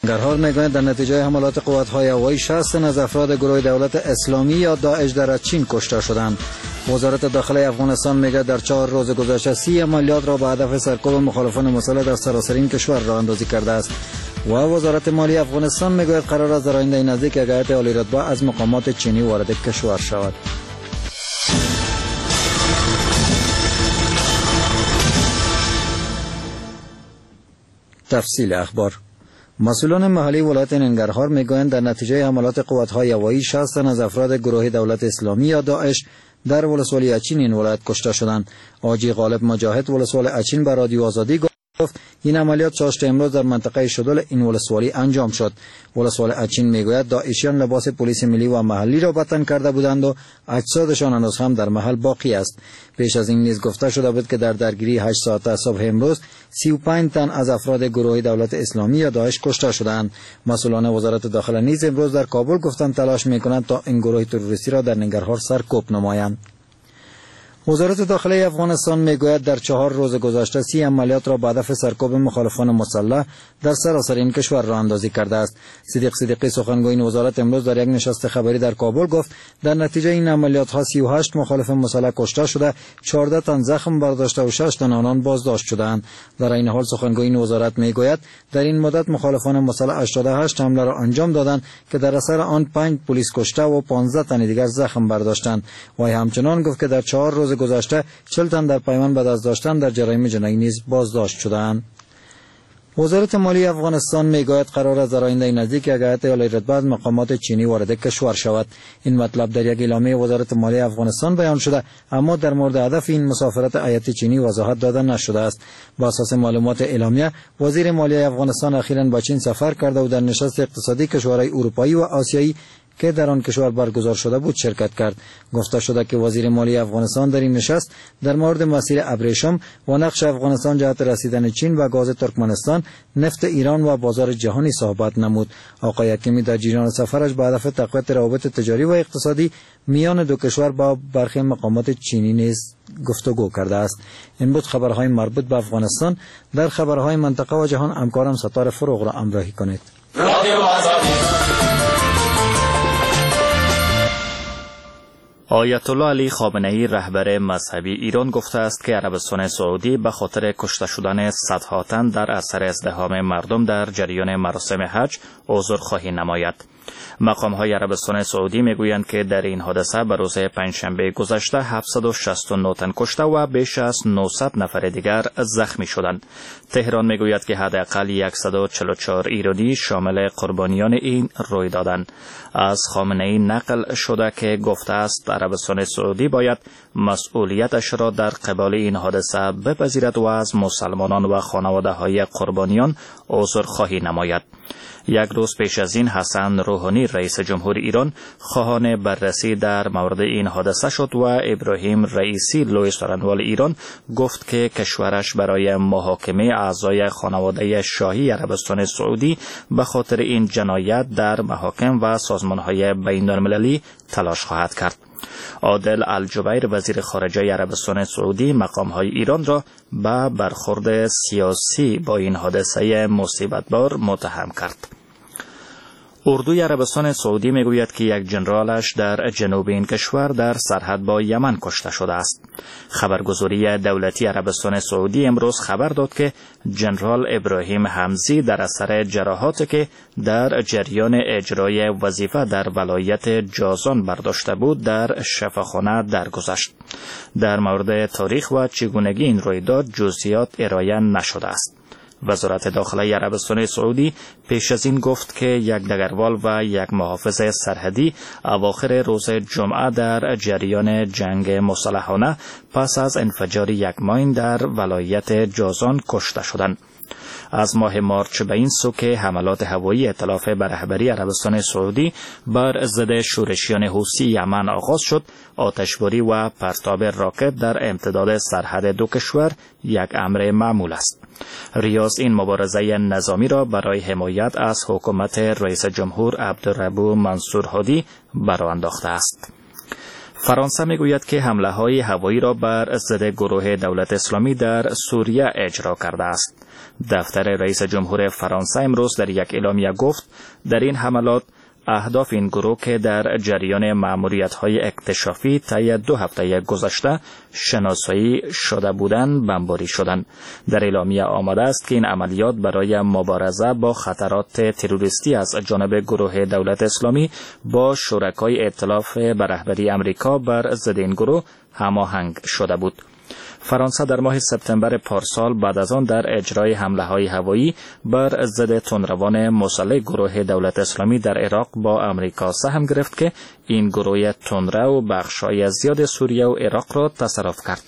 ننگرهار میگوید در نتیجه حملات قوات‌های هوایی 60 از افراد گروه دولت اسلامی یا داعش در چین کشته شدند. وزارت داخله افغانستان میگوید در 4 روز گذشته 30 عملیات را به هدف سرکوب مخالفان مسلح در سراسر کشور راه اندازی کرده است. و وزارت مالیه افغانستان میگوید قرار است در آینده نزدیک یک هیئت عالی رتبه از مقامات چینی وارد کشور شود. تفصیل اخبار. مسئولان محلی ولایت ننگرهار میگویند در نتیجه حملات قوات‌های هوایی 60 از افراد گروه دولت اسلامی یا داعش در ولسوالی اچین این ولایت کشته شدند. حاجی غالب مجاهد ولسوالی اچین به رادیو آزادی گفت این عملیات چاشت امروز در منطقه شدل این ولسوالی انجام شد. ولسوالی اچین میگوید داعشیان لباس پلیس ملی و محلی را به تن کرده بودند و اجسادشان هنوز هم در محل باقی است. پیش از این نیز گفته شده بود که در درگیری 8 ساعته صبح امروز 35 تن از افراد گروه دولت اسلامی یا داعش کشته شدند. مسئولان وزارت داخله نیز امروز در کابل گفتند تلاش میکنند تا این گروه تروریستی را در ننگرهار سرکوب نمایند. وزارت داخله افغانستان میگوید در 4 روز گذشته 30 عملیات را به هدف سرکوب مخالفان مسلح در سراسر این کشور راه اندازی کرده است. صدیق صدیقی سخنگوی این وزارت امروز در یک نشست خبری در کابل گفت در نتیجه این عملیات ها 38 مخالف مسلح کشته شده، 14 تن زخم برداشته و 6 تن آنان بازداشت شدند. در این حال سخنگوی این وزارت میگوید در این مدت مخالفان مسلح 88 حمله را انجام دادند که در اثر آن 5 پلیس کشته و 15 تن دیگر زخم برداشتند. و همچنان گفت که در 4 روز گذشته 40 تن در پیمان به دست داشتن در جرایم جنایی نیز بازداشت شدند. وزارت مالیه افغانستان میگوید قرار است در آینده نزدیک یک هیئت عالی رتبه از مقامات چینی وارد کشور شود. این مطلب در یک اعلامیه وزارت مالیه افغانستان بیان شده، اما در مورد هدف این مسافرت هیئت چینی وضاحت داده نشده است. با اساس معلومات اعلامیه وزیر مالیه افغانستان اخیراً به چین سفر کرده و در نشست اقتصادی کشورهای اروپایی و آسیایی که در آن کشور برگزار شده بود شرکت کرد. گفته شده که وزیر مالیه افغانستان در این نشست در مورد مسیر ابریشم و نقش افغانستان جهت رسیدن چین و گاز ترکمنستان، نفت ایران و بازار جهانی صحبت نمود. آقای حکیمی در جریان سفرش به هدف تقویت روابط تجاری و اقتصادی میان دو کشور با برخی مقامات چینی نیز گفتگو کرده است. این بود خبرهای مربوط به افغانستان. در خبرهای منطقه و جهان همکارم ستاره فروغ را همراهی کنید. آیت الله علی خامنه‌ای رهبر مذهبی ایران گفته است که عربستان سعودی به خاطر کشته شدن صدها تن در اثر ازدحام مردم در جریان مراسم حج عذرخواهی نماید. مقام‌های عربستان سعودی میگویند که در این حادثه به روز پنجشنبه گذشته 769 تن کشته و بیش از 900 نفر دیگر زخمی شدند. تهران میگوید که حداقل 144 ایرانی شامل قربانیان این رویدادند. از خامنه‌ای نقل شده که گفته است عربستان سعودی باید مسئولیتش را در قبال این حادثه بپذیرد و از مسلمانان و خانواده‌های قربانیان عذرخواهی نماید. یک روز پیش از این حسن روحانی رئیس جمهور ایران خواهان بررسی در مورد این حادثه شد و ابراهیم رئیسی لوی سارنوال ایران گفت که کشورش برای محاکمه اعضای خانواده شاهی عربستان سعودی به خاطر این جنایت در محاکم و سازمان‌های بین‌المللی تلاش خواهد کرد. عادل الجبیر وزیر خارجه عربستان سعودی مقام‌های ایران را به برخورد سیاسی با این حادثه مصیبت‌بار متهم کرد. اردوی عربستان سعودی میگوید که یک جنرالش در جنوب این کشور در سرحد با یمن کشته شده است. خبرگزاری دولتی عربستان سعودی امروز خبر داد که جنرال ابراهیم حمزی در اثر جراحاتی که در جریان اجرای وظیفه در ولایت جازان برداشته بود در شفاخانه درگذشت. در مورد تاریخ و چگونگی این رویداد جزئیات ارائه نشده است. وزارت داخله عربستان سعودی پیش از این گفت که یک دگروال و یک محافظ سرحدی اواخر روز جمعه در جریان جنگ مسلحانه پس از انفجار یک ماین در ولایت جازان کشته شدند. از ماه مارچ به این سو که حملات هوایی ائتلاف به رهبری عربستان سعودی بر ضد شورشیان حوثی یمن آغاز شد، آتشباری و پرتاب راکت در امتداد سرحد دو کشور یک امر معمول است. ریاض این مبارزه نظامی را برای حمایت از حکومت رئیس جمهور عبدالربو منصور هادی برآورده است. فرانسه میگوید که حمله‌های هوایی را بر ضد گروه دولت اسلامی در سوریه اجرا کرده است. دفتر رئیس جمهور فرانسه امروز در یک اعلامیه گفت در این حملات اهداف این گروه که در جریان مأموریت‌های اکتشافی طی 2 هفته گذشته شناسایی شده بودند بمباری شدند. در اعلامیه آمده است که این عملیات برای مبارزه با خطرات تروریستی از جانب گروه دولت اسلامی با شرکای ائتلاف به رهبری امریکا بر ضد این گروه هماهنگ شده بود. فرانسه در ماه سپتامبر پارسال بعد از آن در اجرای حمله‌های هوایی بر ضد تندروان مسلح گروه دولت اسلامی در عراق با امریکا سهم گرفت که این گروه تندرو بخش‌های زیاد سوریه و عراق را تصرف کرد.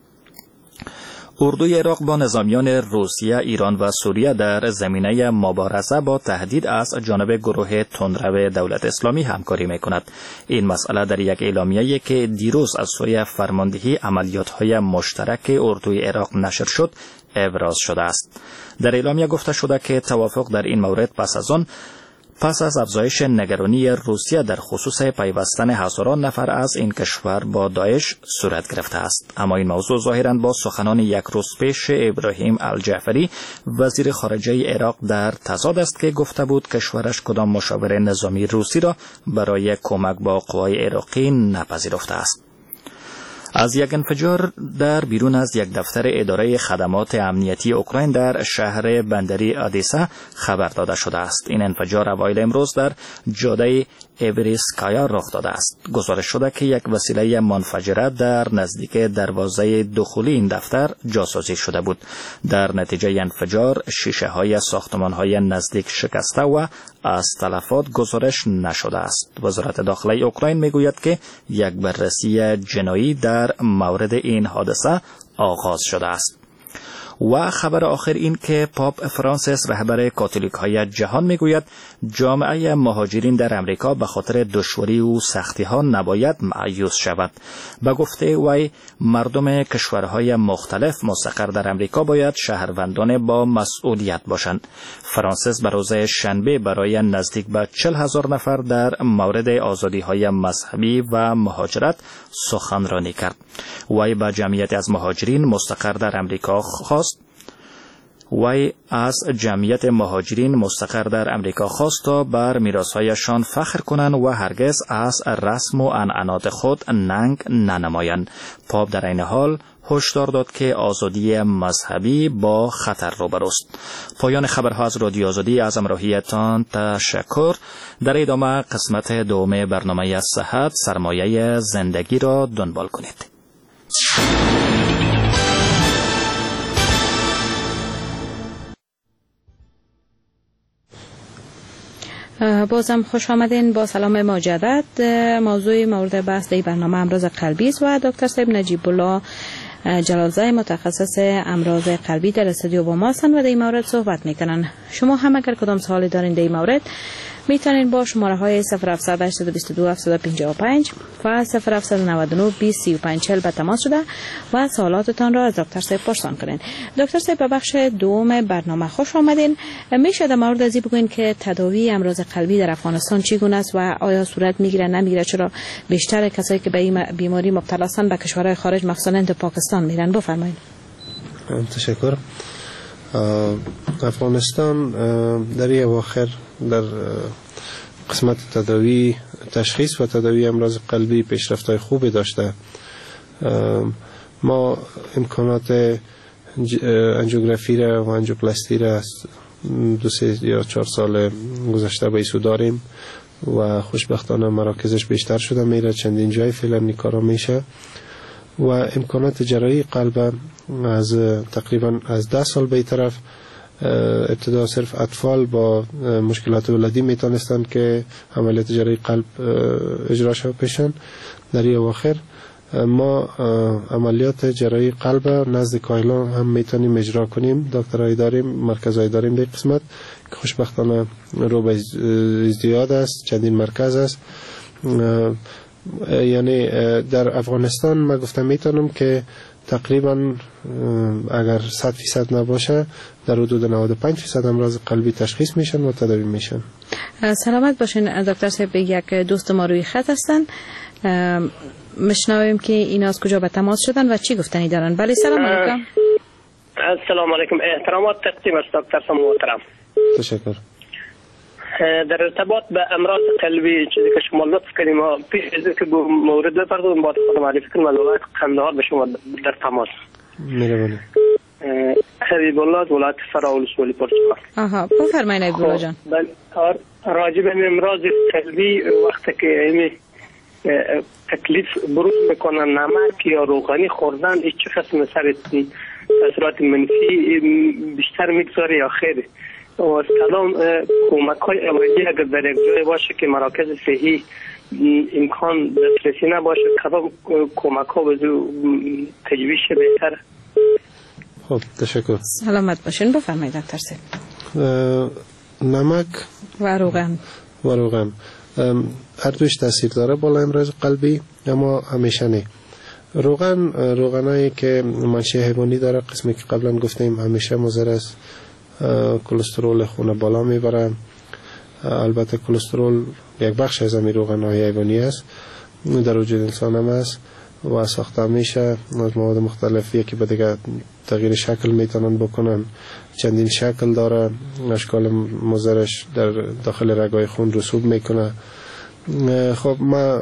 اردوی عراق با نظامیان روسیه، ایران و سوریه در زمینه مبارزه با تهدید از جانب گروه تندرو دولت اسلامی همکاری می‌کند. این مسئله در یک اعلامیه‌ای که دیروز از سوی فرماندهی عملیات‌های مشترک اردوی عراق نشر شد ابراز شده است. در اعلامیه گفته شده که توافق در این مورد پس از افزایش نگرانی روسیه در خصوص پیوستن هزاران نفر از این کشور با داعش صورت گرفته است. اما این موضوع ظاهراً با سخنان یک روز پیش ابراهیم الجعفری وزیر خارجه عراق در تضاد است که گفته بود کشورش کدام مشاور نظامی روسی را برای کمک با قوای عراقی نپذیرفته است. از یک انفجار در بیرون از یک دفتر اداره خدمات امنیتی اوکراین در شهر بندری آدیسا خبر داده شده است. این انفجار اوایل امروز در جاده ایوریسکایا رخ داده است. گزارش شده که یک وسیله منفجره در نزدیک دروازه دخولی این دفتر جاسازی شده بود. در نتیجه انفجار شیشه‌های ساختمان‌های نزدیک شکسته و از تلفات گزارش نشده است. وزارت داخلی اوکراین میگوید که یک بررسی جنایی در مورد این حادثه آغاز شده است. و خبر آخر این که پاپ فرانسیس رهبر کاتولیک‌های جهان میگوید جامعه مهاجرین در امریکا به خاطر دشواری و سختی‌ها نباید مایوس شود. به گفته وی مردم کشورهای مختلف مستقر در امریکا باید شهروندان با مسئولیت باشند. فرانسیس به روز شنبه برای نزدیک به 40,000 نفر در مورد آزادی‌های مذهبی و مهاجرت سخنرانی کرد. وی به جمعیت از مهاجرین مستقر در امریکا خواست تا بر میراث‌هایشان فخر کنند و هرگز از رسم و عنعنات خود ننگ ننمایند. پاپ در این حال هشدار داد که آزادی مذهبی با خطر روبروست. پایان خبرها از رادیو آزادی. از همراهیتان تشکر. در ادامه قسمت دوم برنامه صحت سرمایه زندگی را دنبال کنید. بازم خوش آمدین. با سلام مجدد. موضوع مورد بحث در برنامه امراض قلبی است و دکتر صاحب نجیب الله جلالزاده متخصص امراض قلبی در استودیو با ما هستند و در این مورد صحبت میکنن. شما هم اگر کدام سوالی دارین در این مورد میتونین با شماره های 0700 822 755 و 0799 20 35 40 به تماس شده و سوالاتتان را از دکتر صاحب پرسان کنین. دکتر صاحب به بخش دوم برنامه خوش آمدین. میشه در مورد از این بگوین که تداوی امراض قلبی در افغانستان چگونه است و آیا صورت میگیره نمیگیره؟ چرا بیشتر کسایی که به این بیماری مبتلا هستند به کشورهای خارج مخصوصا در پاکستان میرن؟ بفرمایید. تشکر. افغانستان در اواخر در قسمت تداوی تشخیص و تداوی امراض قلبی پیشرفت‌های خوبی داشته. ما امکانات انژیوگرافی را و انژیوپلاستی را 2 یا 4 سال گذشته به ایسو داریم و خوشبختانه مراکزش بیشتر شده میره. چندین جای فعلا این کارا میشه و امکانات جراحی قلب از تقریبا از 10 سال به طرف ابتدا صرف اطفال با مشکلات ولادی میتونستن که عملیات جراحی قلب اجرا شود پیشن. در این اواخر ما عملیات جراحی قلب نزد کایلا هم میتونیم اجرا کنیم. دکترای داریم، مرکزای داریم در قسمت که خوشبختانه رو به ازدیاد است. چندین مرکز است. یعنی در افغانستان ما گفتم میتونم که تقریبا اگر 100% نباشه در حدود 95% امراض قلبی تشخیص میشن و تداوی میشن. سلامت باشین دکتر صاحب. یک دوست ما روی خط هستن. مشنویم که اینا از کجا به تماس شدن و چی گفتنی دارن. بله سلام علیکم. السلام علیکم. احترامات تقدیم است دکتر صاحب محترم. تشکر. در ارتباط به امراض قلبی چیزی که شما لطف کردیم پیش از که مورد بپردازیم با خودم معرفی کنم از ولایت قندهار به شما در تماس. مهربانی. حبیب الله از ولایت فرا ولسوالی پرتغال. آها بفرمایید حبیب الله جان. راجع به امراض قلبی وقتی که تکلیف بروز میکنن نمک یا روغنی خوردن هیچ قسم تاثیرات منفی بیشتر میگذاره یا خیر؟ و کدام کمک های اولیه اگر در یک جای باشه که مراکز صحی امکان دسترسی نباشه کدام کمک ها به تجویز بهتر؟ خب تشکر. سلامت باشین. بفرمایید دکتر صاحب. نمک و روغن هر دوش تاثیر داره بالا امراض قلبی، اما همیشه نه. روغنایی که منشأ حیوانی داره، قسمی که قبلا گفتیم، همیشه مضر است. کلسترول خون بالا میبره. البته کلسترول یک بخش از همین روغنهای حیوانی است، در وجود انسان هم است و ساخته میشه از مواد مختلفی که به دیگه تغییر شکل میتونن بکنن. چندین شکل داره، اشکال مضرش در داخل رگای خون رسوب میکنه. خب ما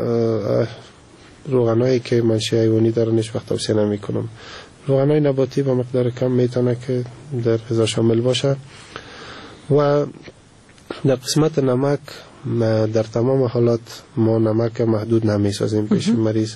روغنایی که منشأ حیوانی داره هیچ وقت توصیه نمیکنم. روغنای نباتی با مقدار کم میتونه که در غذا شامل باشه. و در قسمت نمک در تمام حالات ما نمک محدود نمیسازیم پیش مریض.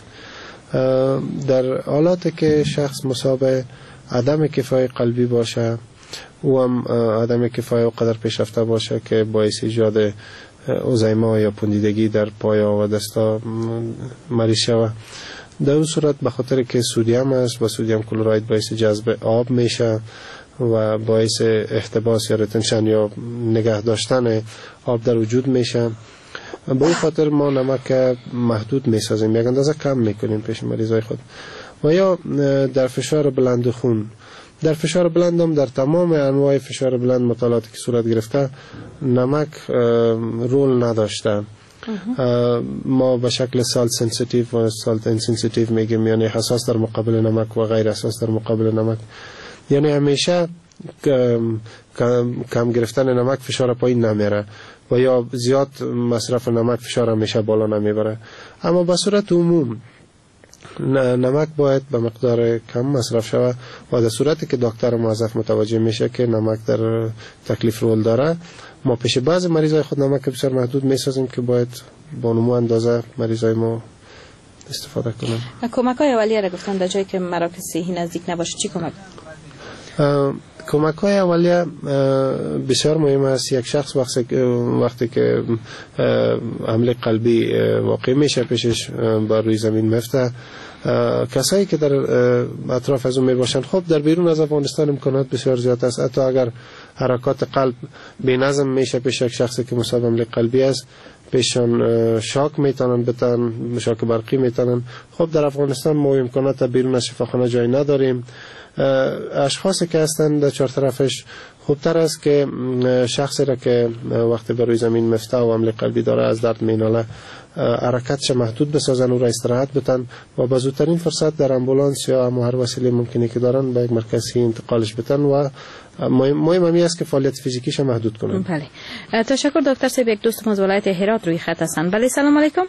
در حالاتی که شخص مصاب عدم کفای قلبی باشه و هم عدم کفای و قدر پیشرفته باشه که باعث ایجاد اوزیما یا پوندیدگی در پایا و دستا مریض شود، در اون صورت به خاطر که سودیم است و سودیم کلراید باعث جذب آب میشه و باعث احتباس یا ریتنشن یا نگه داشتن آب در وجود میشه، به این خاطر ما نمک محدود میسازیم، یک اندازه کم میکنیم پیش مریضای خود. و یا در فشار بلند خون، در فشار بلند هم در تمام انواع فشار بلند مطالعاتی که صورت گرفته نمک رول نداشته. ما به شکل سالت سنسیتیو و سالت انسنسیتیو میگیم، یعنی حساس در مقابل نمک و غیر حساس در مقابل نمک. یعنی همیشه کم گرفتن نمک فشار پایین نمیره و یا زیاد مصرف نمک فشار همیشه بالا نمیبره. اما به صورت عموم نمک باید به مقدار کم مصرف شود و در صورتی که دکتر موظف متوجه میشه که نمک در تکلیف رول داره، ما پیش بعض مریضای خود نمک بسیار محدود میسازیم که باید با نمو اندازه مریضای ما استفاده کنن. کمک های اولیه را گفتن در جایی که مراکز صحی نزدیک نباشه چی کمک؟ کمک های اولیه بسیار مهم است. یک شخص وقتی که حمله قلبی واقع میشه پیشش بر روی زمین میفته، کسایی که در اطراف از اون میباشند، خب در بیرون از افغانستان امکانات بسیار زیاد است. حتی اگر حرکات قلب بی نظم میشه پیش یک شخصی که مصاب حمله قلبی است، پیشان شاک میتونن بتن، شاک برقی میتونن. خب در افغانستان ما امکانات بیرون از شفاخانه جای نداریم. اشخاصی که هستند در چهار طرفش خوبتر است که شخصی را که وقتی بر روی زمین مفته و حمله قلبی داره از درد میناله حرکتش محدود بسازن و را استراحت بدن و با زودترین فرصت در امبولانس یا هر وسیله ممکنی که دارن به یک مرکزی انتقالش بدن و مهم همی است که فعالیت فیزیکیش محدود کنن. بله تشکر دکتر صاحب. یک دوست از ولایت هرات روی خط هستند. بله سلام علیکم.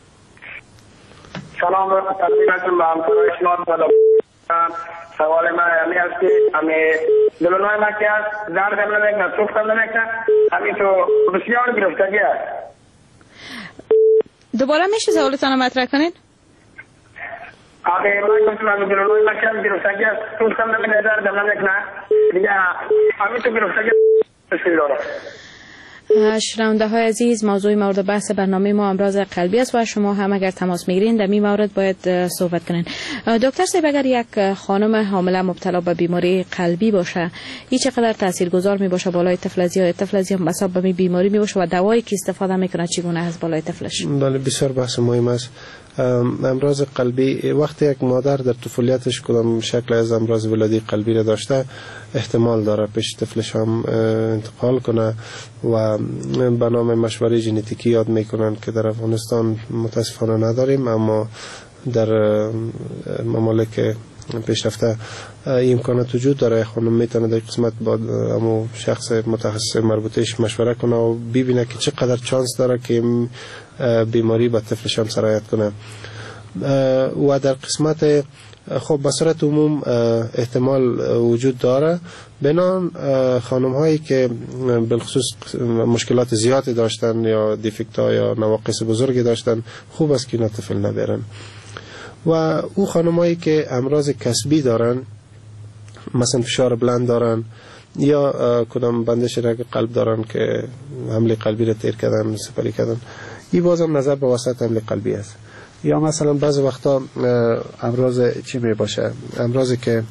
سلام تقدیمتون به همکارای شما. سوال من همی است که همی دلونای ما که است درد هم نمیکنه، سوخت هم نمیکنه، همی تو بسیار گرفتگی است. دوباره میشه سوالتان رو مطرح کنید؟ آقای من گفتم همی دلونای ما که است گرفتگی است، سوخت هم نمیکنه، درد هم نمیکنه، دیگه همی تو گرفتگی بسیار داره. شنونده های عزیز، موضوع مورد بحث برنامه ما امراض قلبی است و شما هم اگر تماس میگیرین در این مورد باید صحبت کنین. دکتر صاحب، اگر یک خانم حامله مبتلا به بیماری قلبی باشه، هیچ چقدر تاثیرگذار می باشه بالای طفل از یا طفل هم بسبب بیماری می باشه و دوایی که استفاده میکنه چگونه از بالای طفلش؟ بله بسیار بحث مهم است. امراض قلبی وقتی یک مادر در طفولیتش کدام شکل از امراض ولادی قلبی را داشته احتمال داره پیش طفلش هم انتقال کنه و به نام مشوره ژنتیکی یاد میکنن که در افغانستان متاسفانه نداریم، اما در ممالک پیشرفته امکانات وجود داره. خانم میتونه در قسمت با امو شخص متخصص مربوطهش مشوره کنه و ببینه که چقدر چانس داره که بیماری به طفلش هم سرایت کنه. و در قسمت خب به صورت عموم احتمال وجود داره. بنان خانم هایی که بالخصوص مشکلات زیادی داشتن یا دیفکت ها یا نواقص بزرگی داشتن خوب است که اینا طفل نبرن. و او خانم هایی که امراض کسبی دارن، مثلا فشار بلند دارن یا کدام بندش رگ قلب دارن که حمله قلبی را تیر کردن سپری کردن، این بازم نظر به واسط حمله قلبی است. یا مثلا بعض وقتا امراض چی می باشه، امراضی که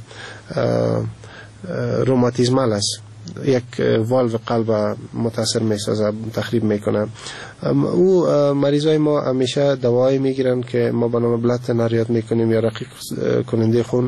روماتیزمال است، یک والو قلب متاثر می سازه، تخریب میکنه. او مریضای ما همیشه دوایی میگیرن که ما به نام بلد نریاد میکنیم یا رقیق کننده خون،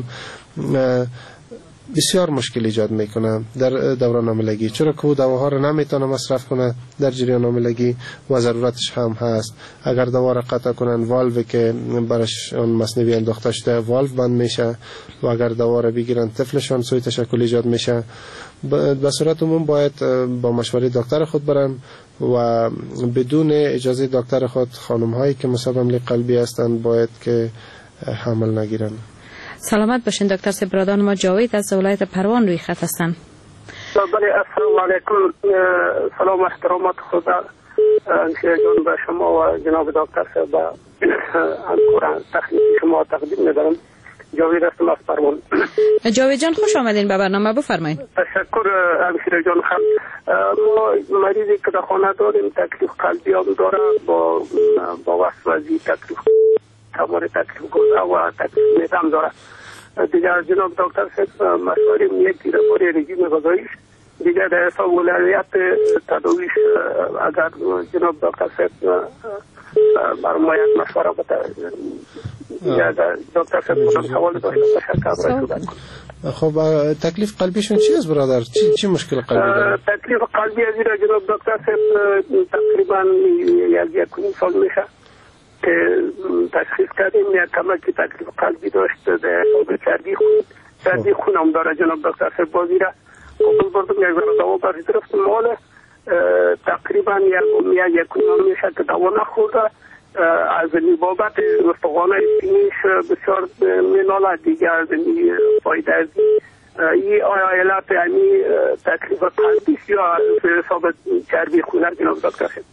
بسیار مشکل ایجاد میکنه در دوران حاملگی، چرا که او دواها رو نمیتونه مصرف کنه در جریان حاملگی و ضرورتش هم هست. اگر دوا را قطع کنن، والوی که برش اون مصنوعی انداخته شده والو بند میشه و اگر دوا را بگیرن طفلشان سوی تشکل ایجاد میشه. به صورت عموم باید با مشوره دکتر خود برن و بدون اجازه دکتر خود خانم هایی که مصاب حمله قلبی هستند باید که حمل نگیرن. سلامت باشین دکتر صاحب. برادران ما جاوید از ولایت پروان روی خط هستند. بله، السلام علیکم. سلام و احترامات خدا همشیره جان به شما و جناب دکتر صاحب و همکاران تخنیکی شما تقدیم می‌دارم. جاوید هستم از پروان. جاوید جان خوش آمدین به برنامه، بفرمایید. تشکر همشیره جان. ما مریضی که در خانه داریم تکلیف قلبی هم داره، با وسوسه تکلیف تمام تکلیف گوزه و تکلیف معده هم داره. دیگر جناب دکتر صاحب مشوریم یکی در باره رژیم غذاییش، دیگر در حساب اولویت تداویش اگر جناب دکتر صاحب بر ما یک مشوره بده. دیگر دکتر صاحب سوال داشته باشه. خب تکلیف قلبیشون چی است برادر؟ چی مشکل قلبی داره؟ تکلیف قلبی از این جناب دکتر صاحب تقریبا یک سال میشه که تشخیص کردیم یک کمکی تکلیف قلبی داشت، در چربی خون هم داره جناب دکتر صاحب. بازی را قبول بردم، یک ذره دوا برش درفتم، مال تقریبا یک میشه که دوا نخورده. از بابت استخوانه سینیش بسیار میناله، دیگر فایده از این آیا علت یعنی تکلیف قلبیش یا حساب چربی خونه جناب دکتر صاحب؟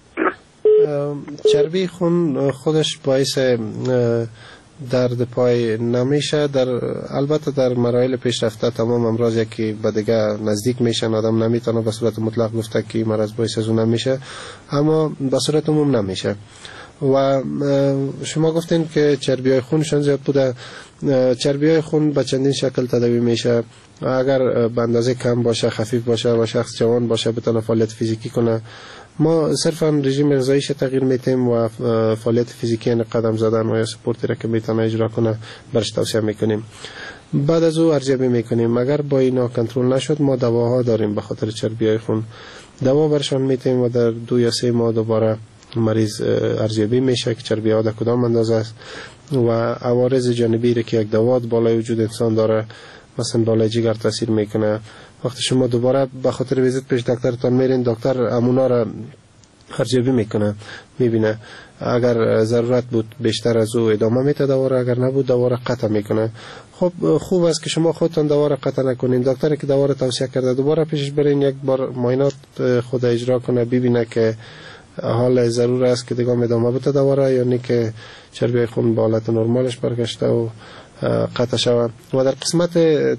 چربی خون خودش باعث درد پای نمیشه. البته در مراحل پیشرفته تمام امراض که به دیگه نزدیک میشن، آدم نمیتونه به صورت مطلق گفته که مرض باعث از اون نمیشه، اما به صورت عموم نمیشه. و شما گفتین که چربی های خونشان زیاد بوده. چربی های خون به چندین شکل تداوی میشه. اگر به اندازه کم باشه، خفیف باشه و شخص جوان باشه بتونه فعالیت فیزیکی کنه، ما صرفا رژیم غذاییش تغییر میتیم و فعالیت فیزیکی یعنی قدم زدن و یا سپورتی را که میتونه اجرا کنه برش توصیه میکنیم. بعد از او ارزیابی میکنیم. اگر با اینا کنترل نشد ما دواها داریم به خاطر چربی های خون، دوا برشان میتیم و در 2 یا 3 ماه دوباره مریض ارزیابی میشه که چربی ها در کدام اندازه است و عوارض جانبی را که یک دوا بالای وجود انسان داره، مثلا بالای جگر تاثیر میکنه. وقتی شما دوباره به خاطر ویزیت پیش دکترتان میرین، دکتر امونا را ارزیابی میکنه، میبینه اگر ضرورت بود بیشتر از او ادامه میده دوا را، اگر نبود دوا را قطع میکنه. خب خوب است که شما خودتان دوا را قطع نکنین. دکتری که دوا را توصیه کرده دوباره پیشش برین، یک بار معاینات خود اجرا کنه، ببینه که حال ضرور است که دیگه ادامه بده دوا را یا نه که چربی خون به حالت نرمالش برگشته و قطع شود. و در قسمت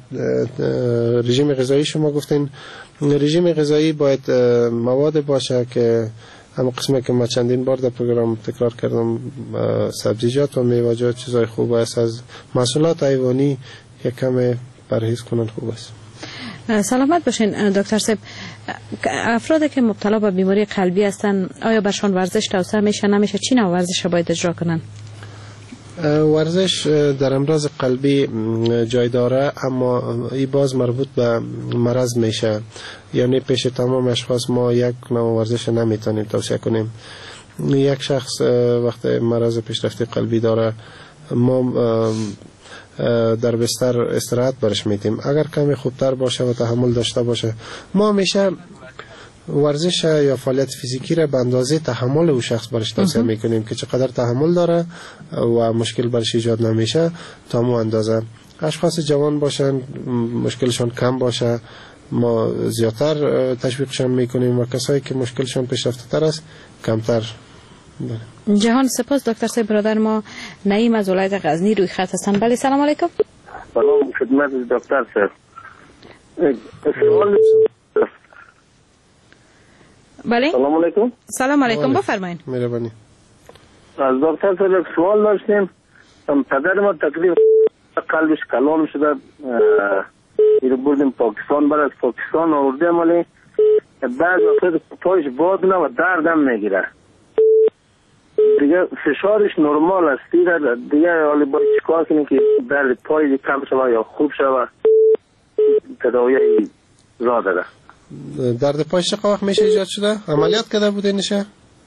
رژیم غذایی شما گفتین رژیم غذایی باید مواد باشه که همه قسمه که ما چندین بار در پروگرام تکرار کردم، سبزیجات و میوه‌جات چیزای خوب است. از محصولات حیوانی یک کم پرهیز کنن خوب است. سلامت باشین دکتر صاحب. افرادی که مبتلا به بیماری قلبی هستن آیا برشان ورزش توصیه میشه نمیشه؟ چی نوع ورزش باید اجرا کنن؟ ورزش در امراض قلبی جای داره، اما این باز مربوط به مرض میشه. یعنی پیش تمام اشخاص ما یک نوع ورزش نمیتونیم توصیه کنیم. یک شخص وقتی مرض پیشرفته قلبی داره ما در بستر استراحت برش میتیم. اگر کمی خوبتر باشه و تحمل داشته باشه ما میشه ورزش یا فعالیت فیزیکی را به اندازه تحمل او شخص برش توصیه میکنیم که چقدر تحمل داره و مشکل برش ایجاد نمیشه تا مو اندازه. اشخاص جوان باشن مشکلشان کم باشه ما زیادتر تشویقشان میکنیم و کسایی که مشکلشان پیشرفته تر است کمتر. جهان سپاس. دکتر صاحب برادر ما نعیم از ولایت غزنی روی خط هستن. بله سلام علیکم. سلام خدمت دکتر صاحب. بله سلام علیکم. سلام علیکم بفرمایید. مهربانی. از دکتر صاحب سوال داشتیم. پدر ما تقریبا قلبش کلام شده، ایرو بردیم پاکستان، بعد از پاکستان آوردیم ولی بعد وقت پایش باد نه و دردم میگیره دیگه، فشارش نرمال است دیگه، حالی باید چیکار کنیم که درد پای کم شود یا خوب شود؟ تداوی را داره. درد پایش چه وقت میشه ایجاد شده؟ عملیات کرده بود اینشه؟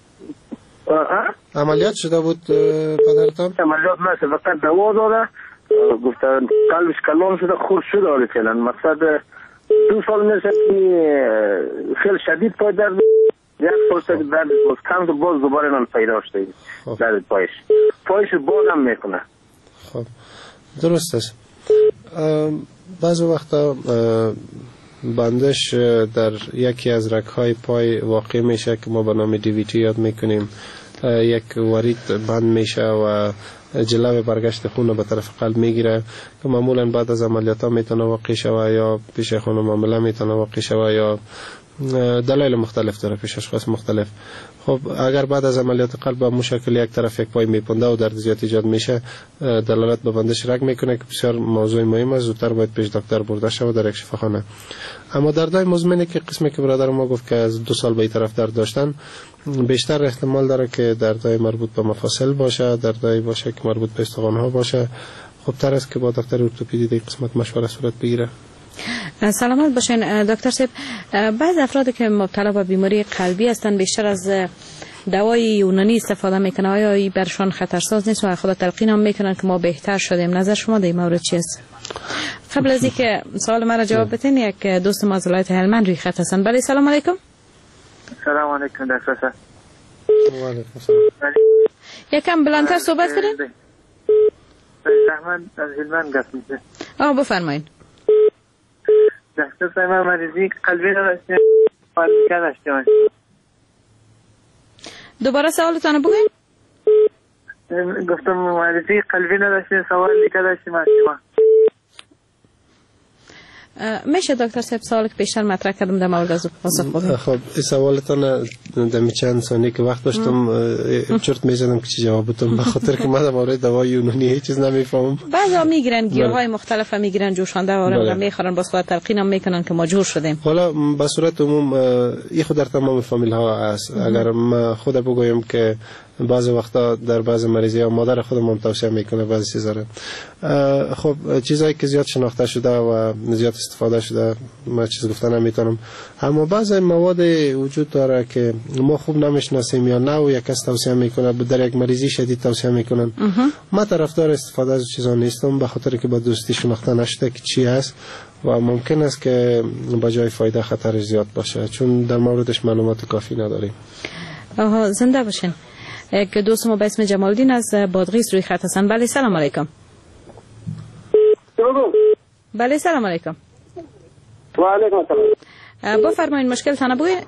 عملیات شده بود پدرتان؟ عملیات نشده، فقط دوا داره، گفتن قلبش کلام شده، خورد شده حالی فعلا. مقصد 2 سال میشه که خیلی شدید پای درد، یک فرصت درد باز کم تو باز دوباره نان پیدا شده درد پایش بازم میکنه. خب درست است. بعض وقتا بندش در یکی از رگ‌های پای واقع میشه که ما به نام دیویتی یاد میکنیم. یک ورید بند میشه و جلو برگشت خون به طرف قلب میگیره که معمولا بعد از عملیات ها میتونه واقع شوه یا پیش خون معامله میتونه واقع شوه یا دلایل مختلف داره پیش اشخاص مختلف. خب اگر بعد از عملیات قلب به مشکل یک طرف یک پای میپنده و درد زیاد ایجاد میشه دلالت به بندش رگ میکنه که بسیار موضوع مهم است، زودتر باید پیش دکتر برده شود در یک شفاخانه. اما دردهای مزمنی که قسمی که برادر ما گفت که از 2 سال به این طرف درد داشتن بیشتر احتمال داره که دردهای مربوط به مفاصل باشه، دردهای باشه که مربوط به استخوان‌ها باشه. خب تر است که با دکتر ارتوپدی در قسمت مشوره صورت بگیره. سلامت باشین دکتر صاحب. بعض افرادی که مبتلا به بیماری قلبی هستند بیشتر از دوای یونانی استفاده میکنن، آیا این برشان خطرساز نیست و خود تلقین هم میکنن که ما بهتر شدیم؟ نظر شما در این مورد چیست؟ قبل از اینکه سوال مرا جواب بدین یک دوست ما از ولایت هلمند روی خط هستند. بله سلام علیکم. سلام علیکم دکتر صاحب. و علیکم السلام. یکم بلندتر صحبت کنین. رحمان از هلمند گفت میشه. بفرمایید. دکتر صاحب مریضی قلبی داشتم، فعالیت داشتم. دوباره سوالتون بگین. گفتم مریضی قلبی نداشتم، سوالی که داشتم شما. میشه دکتر صاحب سوالی که بیشتر مطرح کردم در مورد از پاسخ بدم؟ خب این سوالتان در چند ثانیه که وقت داشتم چرت میزدم که چی جواب بدم، به خاطر که من در مورد دوای یونانی هیچ چیز نمیفهمم. بعضا میگیرن گیاهای مختلف میگیرن جوشانده و میخورن باز خود تلقین هم میکنن که ما جور شدیم. حالا به صورت عموم این خود در تمام فامیل ها است. اگر ما خود بگویم که بعض وقتا در بعض مریضی ها مادر خودم هم توصیه میکنه بعضی چیزا. خب چیزایی که زیاد شناخته شده و زیاد استفاده شده ما چیز گفتن نمیتونم، اما بعضی مواد وجود داره که ما خوب نمیشناسیم یا نه و یک کس توصیه میکنه در یک مریضی شدید توصیه میکنن. ما طرفدار استفاده از چیزا نیستم به خاطر که با دوستی شناخته نشده که چی هست و ممکن است که با جای فایده خطرش زیاد باشه چون در موردش معلومات کافی نداریم. زنده باشین. یک دوست ما به اسم جمالدین از بادغیس روی خط هستن. بله سلام علیکم. بله سلام علیکم. و علیکم السلام. بفرمایید مشکلتان بگویید.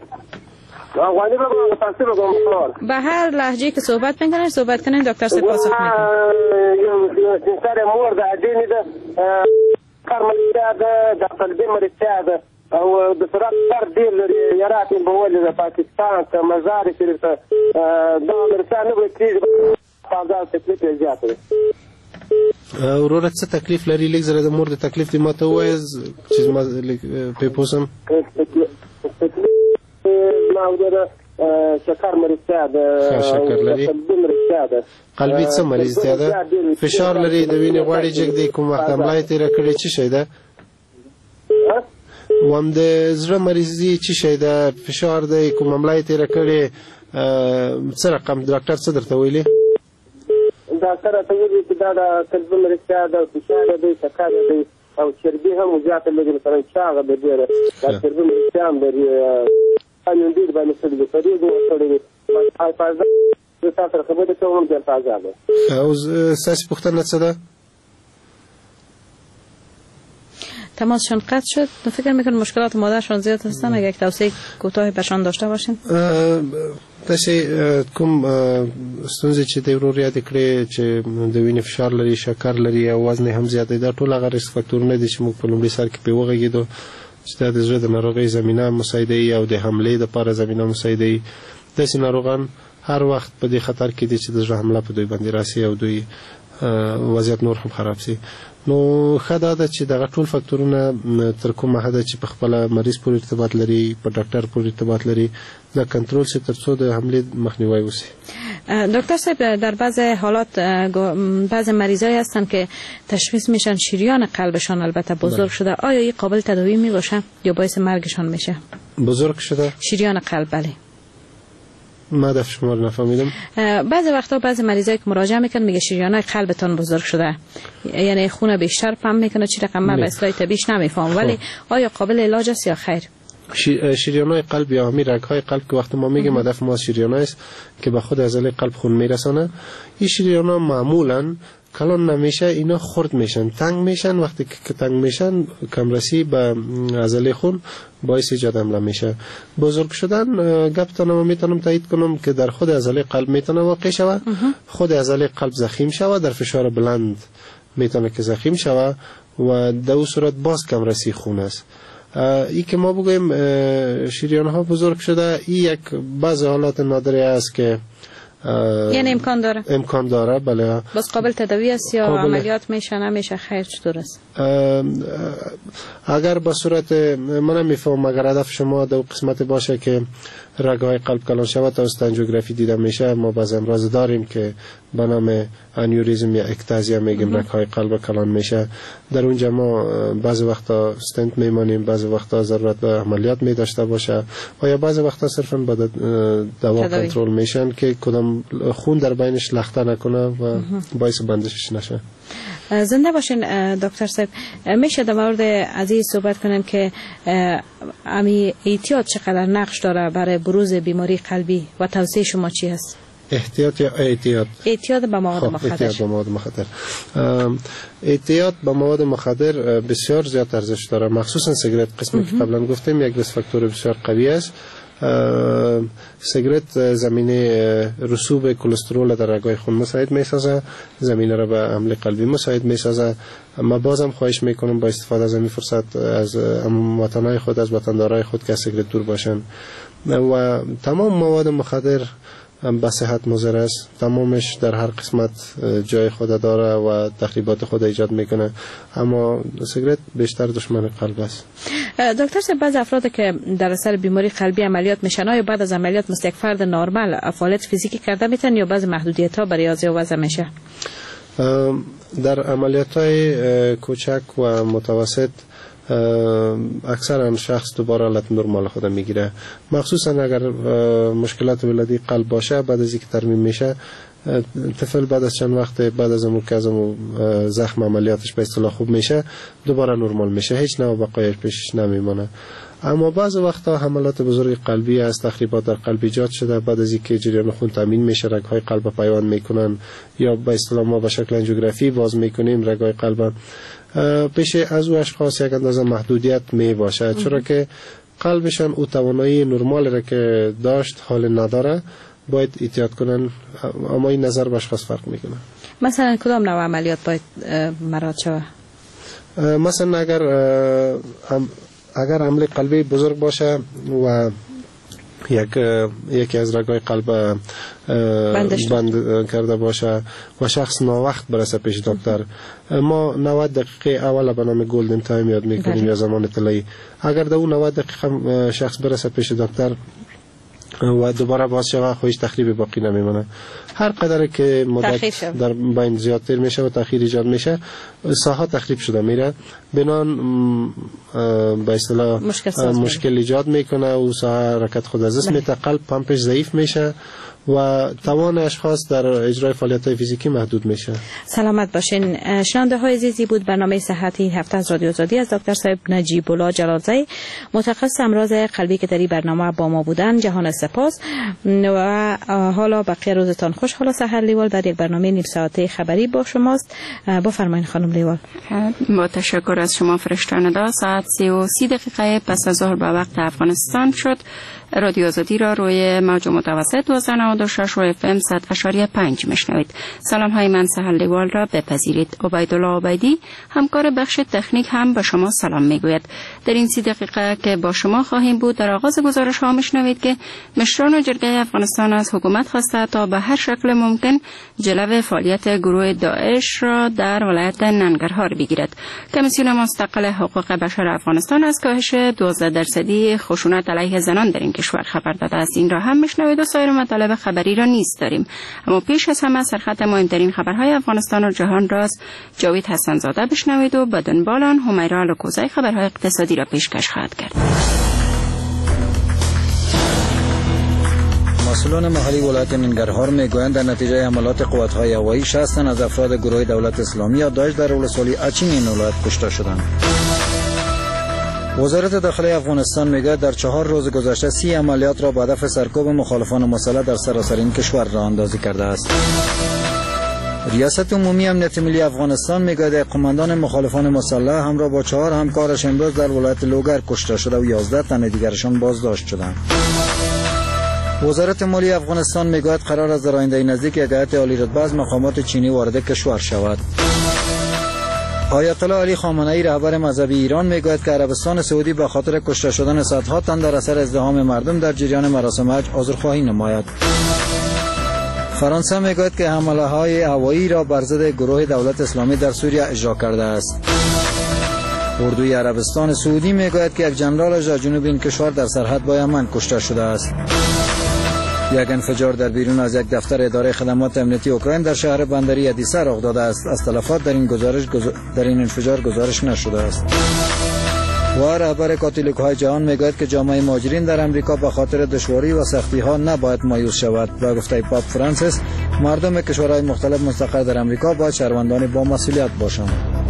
به هر لهجه که صحبت میکنید صحبت کنید دکتر صاحب پاسخ میکنه. سر مورد عدینی ده فرمایده ده قلبی مرتعده او د سرعت پر ډیر لري یارات په ولې د پاکستان ته مزار شریف ته دا مرسته نه وکړي په تکلیف زیات دی. ورور څه تکلیف لري لیک زره د مور د تکلیف دی ماته وایي چې ما په پوسم ما ودره شکر مریض ده، شکر لري، قلبي مریض ده. قلبي څه مریض ده؟ فشار لري، د وینې غوړې جګ دي، کوم وخت حمله تیر کړې څه شي ده؟ وام د زړه مریضي څه شي ده؟ فشار دی، کوم حمله تیر کړې، څه رقم ډاکټر څه درته ویلي؟ ډاکټر ته ویلي چې دا د قلبي مریض ده، فشار دی، شکر دی او چربي هم زیاته لري، مثلا چاغه ده ډېره، دا چربي مریض هم لري، انو ډېر باندې څه دي په دې وړي فازه د تاسو خبرې کوم د فازه ده. او ساس پختنه څه ده؟ تماسشان قطع شد. فکر میکنم مشکلات مادرشان زیاد هستن. اگه یک توصیه کوتاهی برشان داشته باشین. تاسو کوم ستونزې چې د ورور یاد کړې چې د وینې فشار لري، شکر لري او وزن هم زیات دی، دا ټول هغه ریسک فاکتورونه دي چې موږ په لومړي سر کې په وغږیدو چې د زړه د ناروغۍ زمينه مساعدوي او د حملې لپاره زمينه مساعدوي. داسې ناروغان هر وخت په دې خطر کې دي چې د زړه حمله په دوی باندې راسي او دوی وضعیت نور هم خراب شي. نو خدا ده چې دغه ټول فاکتورونه تر کومه حد چې په خپل مریض پورې ارتباط لري، په ډاکټر پورې ارتباط لري، دا کنټرول شي ترڅو د حملې مخنیوی وشي. دکتر صاحب، در بعض حالات بعض مریضایی هستن که تشخیص میشن شریان قلبشان البته بزرگ شده، آیا این قابل تداوی میباشه یا باعث مرگشان میشه؟ بزرگ شده شریان قلب؟ بله. ما دفع شما رو نفهمیدم. بعضی وقتا بعضی مریضایی که مراجعه میکنن میگه شریانای قلبتون بزرگ شده، یعنی خون بیشتر پمپ میکنه، چی رقم من به اصطلاح طبیعیش نمیفهم، ولی آیا قابل علاج است یا خیر؟ شریانای قلب یا همین رگ‌های قلب که وقتی ما میگیم هدف ما شریانای است که به خود عضله قلب خون میرسانه، این شریانا معمولا کلان نمیشه، اینا خرد میشن، تنگ میشن. وقتی که تنگ میشن کمرسی به عضله خون باعث ایجاد حمله میشه. بزرگ شدن گپتون میتونم تایید کنم که در خود عضله قلب میتونه واقع شود، خود عضله قلب زخیم شود، در فشار بلند میتونه که زخیم شود و در اون صورت باز کمرسی خون است. ای که ما بگویم شریان ها بزرگ شده، این یک بعض حالات نادری است که یعنی امکان داره. بله. بس قابل تداوی است یا عملیات میشه نمیشه؟ خیر چطور است؟ اگر به صورت من نمیفهم، اگر هدف شما در قسمت باشه که رگ‌های قلب کلان شود توسط انژیوگرافی دیده میشه، ما باز امراض داریم که به نام انیوریزم یا اکتازیا میگیم، رگ‌های قلب کلان میشه. در اونجا ما بعضی وقتا استنت میمانیم، بعضی وقتا ضرورت به عملیات می داشته باشه و یا بعضی وقتا صرفا با دوا کنترل میشن که کدام خون در بینش لخته نکنه و باعث بندشش نشه. زنده باشین دکتر صاحب. میشه در مورد از این صحبت کنیم که امی احتیاط چقدر نقش داره برای بروز بیماری قلبی و توصیه شما چی هست؟ احتیاط یا احتیاط؟ احتیاط به مواد مخدر. احتیاط به مواد مخدر. احتیاط به مواد مخدر بسیار زیاد ارزش داره، مخصوصا سیگرت. قسمی که قبلا گفتیم یک ریسک فاکتور بسیار قوی است. سیگرت زمینه رسوب کلسترول در رگ‌های خون مساعد می‌سازه، زمینه را به حمله قلبی مساعد می‌سازه. اما بازم خواهش میکنم با استفاده از این فرصت از وطنای خود، از وطندارای خود که از سیگرت دور باشن و تمام مواد مخدر به صحت مضر است. تمامش در هر قسمت جای خود داره و تخریبات خود ایجاد میکنه، اما سیگرت بیشتر دشمن قلب است. دکتر صاحب، بعض افراد که در اثر بیماری قلبی عملیات میشن، آیا بعد از عملیات مثل یک فرد نرمال فعالیت فیزیکی کرده میتونن یا بعض محدودیت ها برای ریاضی وضع میشه؟ در عملیات های کوچک و متوسط اکثرا شخص دوباره حالت نرمال خود میگیره، مخصوصا اگر مشکلات ولادی قلب باشه. بعد از اینکه ترمیم میشه طفل بعد از چند وقت بعد از زخم عملیاتش به اصطلاح خوب میشه، دوباره نرمال میشه، هیچ نوع بقایش پیشش نمیمونه. اما بعض وقتا حملات بزرگ قلبی است، تخریبات در قلب ایجاد شده، بعد از اینکه جریان خون تامین میشه رگ‌های قلب پیوند میکنن یا به اصطلاح ما به شکل انژیوگرافی باز میکنیم رگ‌های قلب، پیش از او اشخاص یک اندازه محدودیت می باشه، چرا که قلبشان او توانایی نرمال را که داشت حال نداره، باید احتیاط کنن. اما این نظر به اشخاص فرق میکنه. مثلا کدام نوع عملیات باید مراد شود؟ مثلا اگر حمله قلبی بزرگ باشه و یکی از رگ‌های قلب بند کرده باشه و شخص ناوقت برسه پیش دکتر، ما 90 دقیقه اول به نام گلدن تایم یاد میکنیم یا زمان طلایی. اگر در اون 90 دقیقه شخص برسه پیش دکتر و دوباره باز شود خودش تخریب باقی نمیمونه. هر قدر که مدت در بین زیادتر میشه و تأخیر ایجاد میشه ساحه تخریب شده میره، بنان به اصطلاح مشکل ایجاد میکنه و ساحه حرکت خود از دست میده، قلب پمپش ضعیف میشه و توان اشخاص در اجرای فعالیت‌های فیزیکی محدود میشه. سلامت باشین. شنونده های عزیزی بود برنامه صحتی هفته از رادیو آزادی از دکتر صاحب نجیب الله جلالزی، متخصص امراض قلبی که در این برنامه با ما بودن. جهان سپاس و حالا بقیه روزتان خوش. حالا سحر لیوال در یک برنامه نیم ساعته خبری با شماست. بفرمایید خانم لیوال. با تشکر از شما فرشتانه. ساعت 3:30 دقیقه پس از ظهر به وقت افغانستان شد. رادیو آزادی را روی موج متوسط 1296 و FM 100.5 میشنوید. سلام های من سحر لیوال را بپذیرید. عبیدالله عبیدی همکار بخش تکنیک هم به شما سلام میگوید. در این 30 دقیقه که با شما خواهیم بود، در آغاز گزارش ها میشنوید که مشران جرگه افغانستان از حکومت خواسته تا به هر شکل ممکن جلو فعالیت گروه داعش را در ولایت ننگرهار بگیرد. کمیسیون مستقل حقوق بشر افغانستان از کاهش 12% خشونت علیه زنان در این کشور خبر داده است. این را هم میشنوید و سایر مطالب خبری را نیز داریم. اما پیش از همه سرخط مهمترین خبرهای افغانستان و جهان را از جاوید حسن زاده بشنوید و به دنبال آن همیرا لوکوزای خبرهای اقتصادی را پیشکش خواهد کرد. مسئولان محلی ولایت ننگرهار میگویند در نتیجه حملات قوات‌های هوایی 60 تن از افراد گروه دولت اسلامی یا داعش در ولسوالی اچین این ولایت کشته شدند. وزارت داخلی افغانستان میگوید در 4 روز گذشته 30 عملیات را به هدف سرکوب مخالفان مسلح در سراسر این کشور راه اندازی کرده است. ریاست عمومی امنیت ملی افغانستان میگوید قماندان مخالفان مسلح همراه با 4 همکارش امروز در ولایت لوگر کشته شده و 11 تن دیگرشان بازداشت شدند. وزارت مالی افغانستان میگوید قرار است در آینده نزدیک یک هیئت عالی رتبه از مقامات چینی وارد کشور شود. آیت الله علی خامنه ای رهبر مذهبی ایران میگوید که عربستان سعودی به خاطر کشته شدن صدها تن در اثر ازدحام مردم در جریان مراسم حج عذرخواهی نماید. فرانسه میگوید که حمله های هوایی را بر ضد گروه دولت اسلامی در سوریه اجرا کرده است. اردوی عربستان سعودی میگوید که یک جنرال در جنوب این کشور در سرحد با یمن کشته شده است. یک انفجار در بیرون از یک دفتر اداره خدمات امنیتی اوکراین در شهر بندری ادیسه رخ داده است. از تلفات در این انفجار گزارش نشده است. و رهبر کاتولیک‌های جهان میگوید که جامعه مهاجرین در امریکا به خاطر دشواری و سختی‌ها نباید مایوس شود. با گفته پاپ فرانسیس، مردم کشورهای مختلف مستقر در امریکا باید شهروندان با مسئولیت باشند.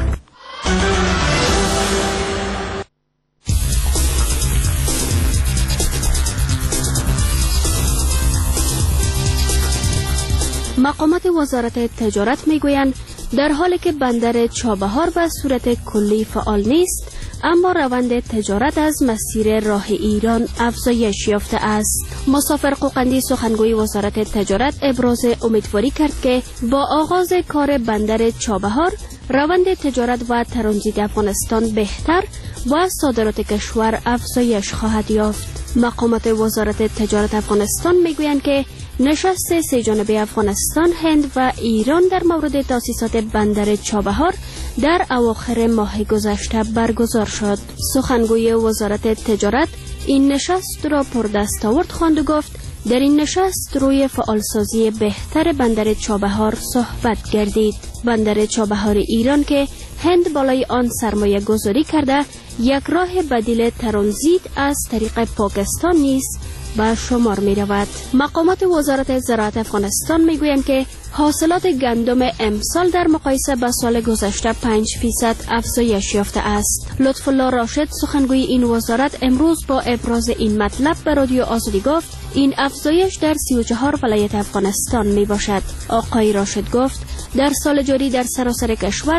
مقامات وزارت تجارت میگویند در حالی که بندر چابهار به صورت کلی فعال نیست، اما روند تجارت از مسیر راه ایران افزایش یافته است. مسافر قوقندی سخنگوی وزارت تجارت ابراز امیدواری کرد که با آغاز کار بندر چابهار روند تجارت و ترانزیت افغانستان بهتر و صادرات کشور افزایش خواهد یافت. مقامات وزارت تجارت افغانستان میگویند که نشست سه جانبه افغانستان، هند و ایران در مورد تأسیسات بندر چابهار در اواخر ماه گذشته برگزار شد. سخنگوی وزارت تجارت این نشست را پردستاورد خواند و گفت در این نشست روی فعالسازی بهتر بندر چابهار صحبت گردید. بندر چابهار ایران که هند بالای آن سرمایه گذاری کرده، یک راه بدیل ترانزیت از طریق پاکستان نیست به شمار می رود. مقامات وزارت زراعت افغانستان می گویند که حاصلات گندم امسال در مقایسه با سال گذشته 5% افزایش یافته است. لطف الله راشد سخنگوی این وزارت امروز با ابراز این مطلب به رادیو آزادی گفت این افزایش در 34 ولایت افغانستان می باشد. آقای راشد گفت در سال جاری در سراسر کشور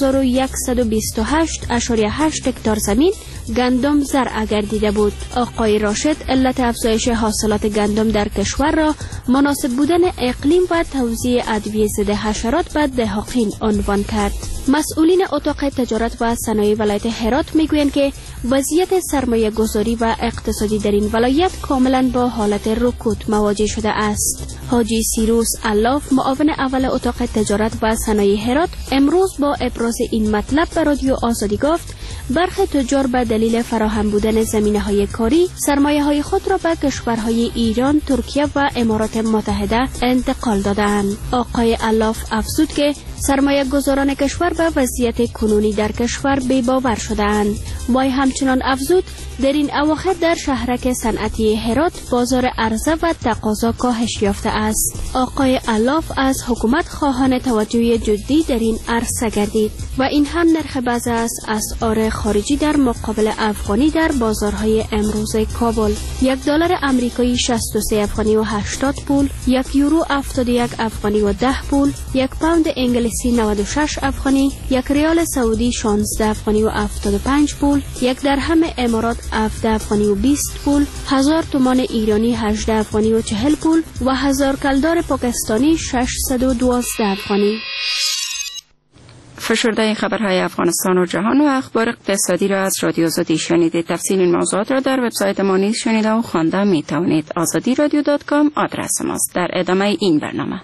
2128.8 هکتار زمین گندم زرع گردیده بود. آقای راشد علت افزایش حاصلات گندم در کشور را مناسب بودن اقلیم و توزیع ادویه ضد حشرات به دهاقین عنوان کرد. مسئولین اتاق تجارت و صنایع ولایت هرات میگویند که وضعیت سرمایه گذاری و اقتصادی در این ولایت کاملا با حالت رکود مواجه شده است. حاجی سیروس الاف معاون اول اتاق تجارت و صنایع هرات امروز با ابراز این مطلب به رادیو آزادی گفت برخی تجار به دلیل فراهم بودن زمینه‌های کاری سرمایه‌های خود را به کشورهای ایران، ترکیه و امارات متحده انتقال دادند. آقای علاف افزود که سرمایه گذاران کشور به وضعیت کنونی در کشور بی‌باور شدند. وی همچنان افزود در این اواخر در شهرک صنعتی هرات بازار عرضه و تقاضا کاهش یافته است. آقای علاف از حکومت خواهان توجه جدی در این عرصه گردید و این هم نرخ بعضی از اسعار خارجی در مقابل افغانی در بازارهای امروز کابل: $1 آمریکایی 63 افغانی و 80 پول، €1 71 افغانی و 10 پول، £1 انگلیسی 96 افغانی، $1 سعودی 16 افغانی و 75 پول، $1 درهم امارات 17 افغانی و 20 پول، 1000 تومان ایرانی 18 افغانی و 40 پول و 1000 کلدار پاکستانی 612 افغانی. فشرده خبرهای افغانستان و جهان و اخبار اقتصادی را از رادیو آزادی شنیدید. تفصیل این موضوعات را در وبسایت ما نیز شنیده و خوانده می توانید. azadiradio.com آدرس ماست. در ادامه این برنامه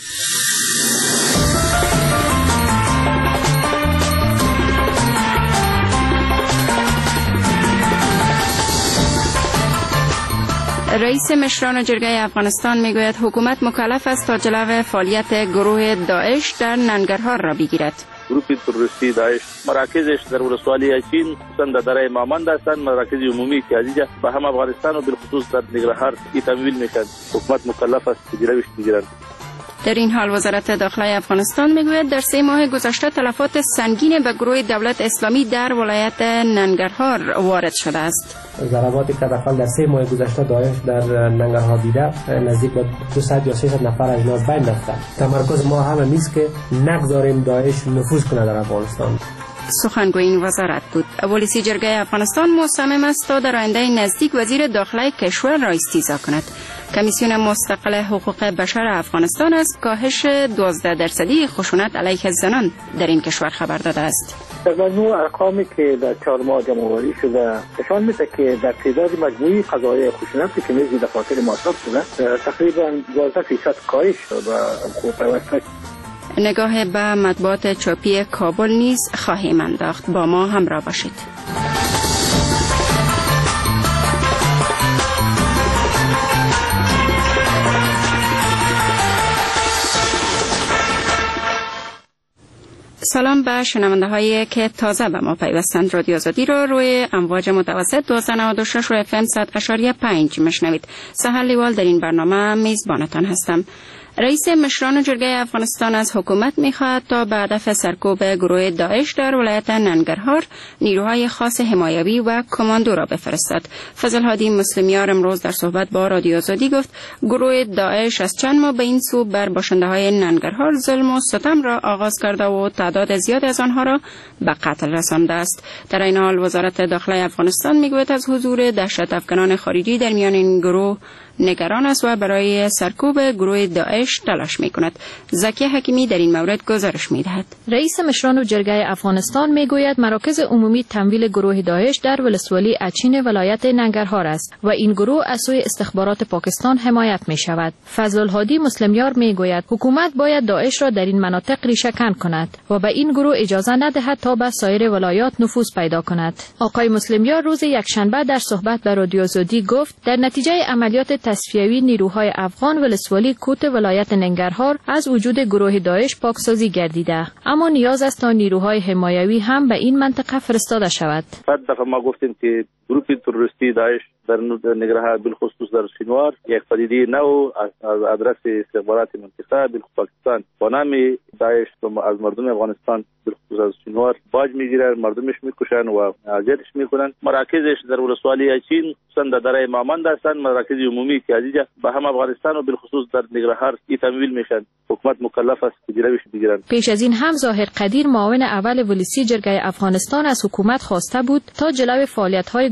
رئیس مشران جرگه افغانستان میگوید حکومت مکلف است تا جلو فعالیت گروه داعش در ننگرهار را بگیرد. گروه تروریستی داعش مراکزش در ولسوالی اچین، در دره مامند هستند. مراکز عمومی که عزیزه به هم افغانستان و بالخصوص در ننگرهار تمویل میشن. حکومت مکلف است که جلوش بگیرد. در این حال وزارت داخله افغانستان میگوید در 3 ماه گذشته تلفات سنگین به گروه دولت اسلامی در ولایت ننگرهار وارد شده است. ضرباتی که در 3 ماه گذشته داعش در ننگرهار دیده نزدیک به 200 یا 300 نفر از اینا بین رفتند. تمرکز ما هم نیست که نگذاریم داعش نفوذ کنه در افغانستان. سخنگوی این وزارت بود. پلیس جرگه افغانستان مصمم است تا در آینده نزدیک وزیر داخله کشور را استیضاح کند. کمیسیون مستقل حقوق بشر افغانستان از کاهش 12% خشونت علیه زنان در این کشور خبر داده است. در مجموع ارقامی که در 4 ماه جمع‌آوری شده نشان میده که در تعداد مجموعی قضایای خشونتی که نزدیک دفاتر مصرف شده تقریبا 12% کاهش به حقوق پیوسته. نگاه به مطبوعات چاپی کابل نیز خواهیم انداخت. با ما همراه باشید. سلام به شنونده هایی که تازه به ما پیوستند. رادیو آزادی را روی امواج متوسط 1296 و FM 100.5 میشنوید. سحر لیوال در این برنامه میزبانتان هستم. رئیس مشران جرگه افغانستان از حکومت می‌خواهد تا به هدف سرکوب گروه داعش در ولایت ننگرهار نیروهای خاص حمایوی و کماندو را بفرستد. فضل هادی مسلمیار امروز در صحبت با رادیو آزادی گفت گروه داعش از چند ماه به این سو بر باشنده‌های ننگرهار ظلم و ستم را آغاز کرده و تعداد زیادی از آنها را به قتل رسانده است. در این حال وزارت داخله افغانستان میگوید از حضور دهشت افکنان خارجی در میان این گروه نگران است و برای سرکوب گروه داعش تلاش می‌کند. زکی حکیمی در این مورد گزارش می‌دهد. رئیس مشران جرگه افغانستان میگوید مراکز عمومی تمویل گروه داعش در ولسوالی اچین ولایت ننگرهار است و این گروه از سوی استخبارات پاکستان حمایت می‌شود. فضل الهادی مسلمیار میگوید حکومت باید داعش را در این مناطق ریشه‌کن کند و به این گروه اجازه ندهد تا به سایر ولایات نفوذ پیدا کند. آقای مسلمیار روز یکشنبه در صحبت با رادیو آزادی گفت در نتیجه عملیات تصفیوی نیروهای افغان ولسوالی کوت ولایت ننگرهار از وجود گروه داعش پاکسازی گردیده، اما نیاز است تا نیروهای حمایوی هم به این منطقه فرستاده شود. صد دفعه ما گفتیم که گروه تروریستی داعش در ننگرهار بالخصوص در شینوار یک پدیده نو از آدرس استخبارات منطقه بالخصوص پاکستان با نام داعش از مردم افغانستان بالخصوص از شینوار باج میگیرن، مردمش میکشن و اذیتش میکنن. مراکزش در ولسوالی اچین در دره مامند هستند. مراکز عمومی که عزیزه به هم افغانستان و بالخصوص در ننگرهار تمویل میشن. حکومت مکلف است که جلوش بگیرن. پیش از این هم ظاهر قدیر معاون اول ولسی جرگه افغانستان از حکومت خواسته بود تا جلوی فعالیت‌های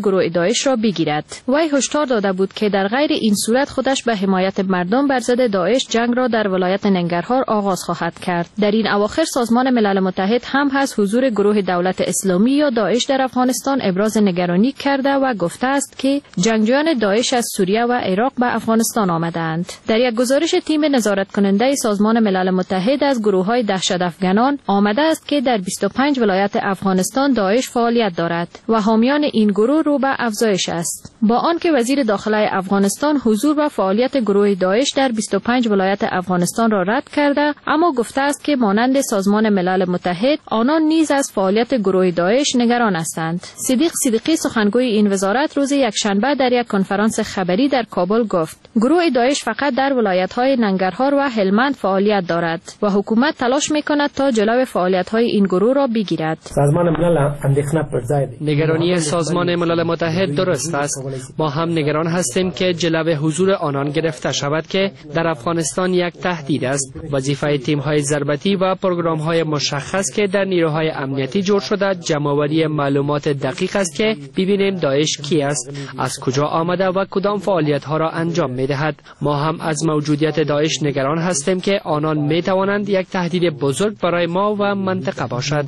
گروه داعش را بگیرد. وی هشدار داده بود که در غیر این صورت خودش به حمایت مردم بر ضد داعش جنگ را در ولایت ننگرهار آغاز خواهد کرد. در این اواخر سازمان ملل متحد هم از حضور گروه دولت اسلامی یا داعش در افغانستان ابراز نگرانی کرده و گفته است که جنگجویان داعش از سوریه و عراق به افغانستان آمدند. در یک گزارش تیم نظارت کننده سازمان ملل متحد از گروه‌های دهشت افغانان آمده است که در 25 ولایت افغانستان داعش فعالیت دارد و حامیان این گروه رو به افزایش است. با آنکه وزیر داخله افغانستان حضور و فعالیت گروه داعش در 25 ولایت افغانستان را رد کرده، اما گفته است که مانند سازمان ملل متحد آنان نیز از فعالیت گروه داعش نگران هستند. صدیق صدیقی سخنگوی این وزارت روز یکشنبه در یک کنفرانس خبری در کابل گفت گروه داعش فقط در ولایت‌های ننگرهار و هلمند فعالیت دارد و حکومت تلاش می‌کند تا جلوی فعالیت‌های این گروه را بگیرد. نگرانی سازمان ملل متحد درست است. ما هم نگران هستیم که جلوی حضور آنان گرفته شود که در افغانستان یک تهدید است. وظیفه تیم‌های ضربتی و پروگرام‌های مشخص که در نیروهای امنیتی جور شده جمع‌آوری معلومات دقیق است که ببینیم داعش کی است، از کجا آمده و کدام فعالیت‌ها را انجام می‌دهد. ما هم از موجودیت داعش نگران هستیم که آنان می‌توانند یک تهدید بزرگ برای ما و منطقه باشد.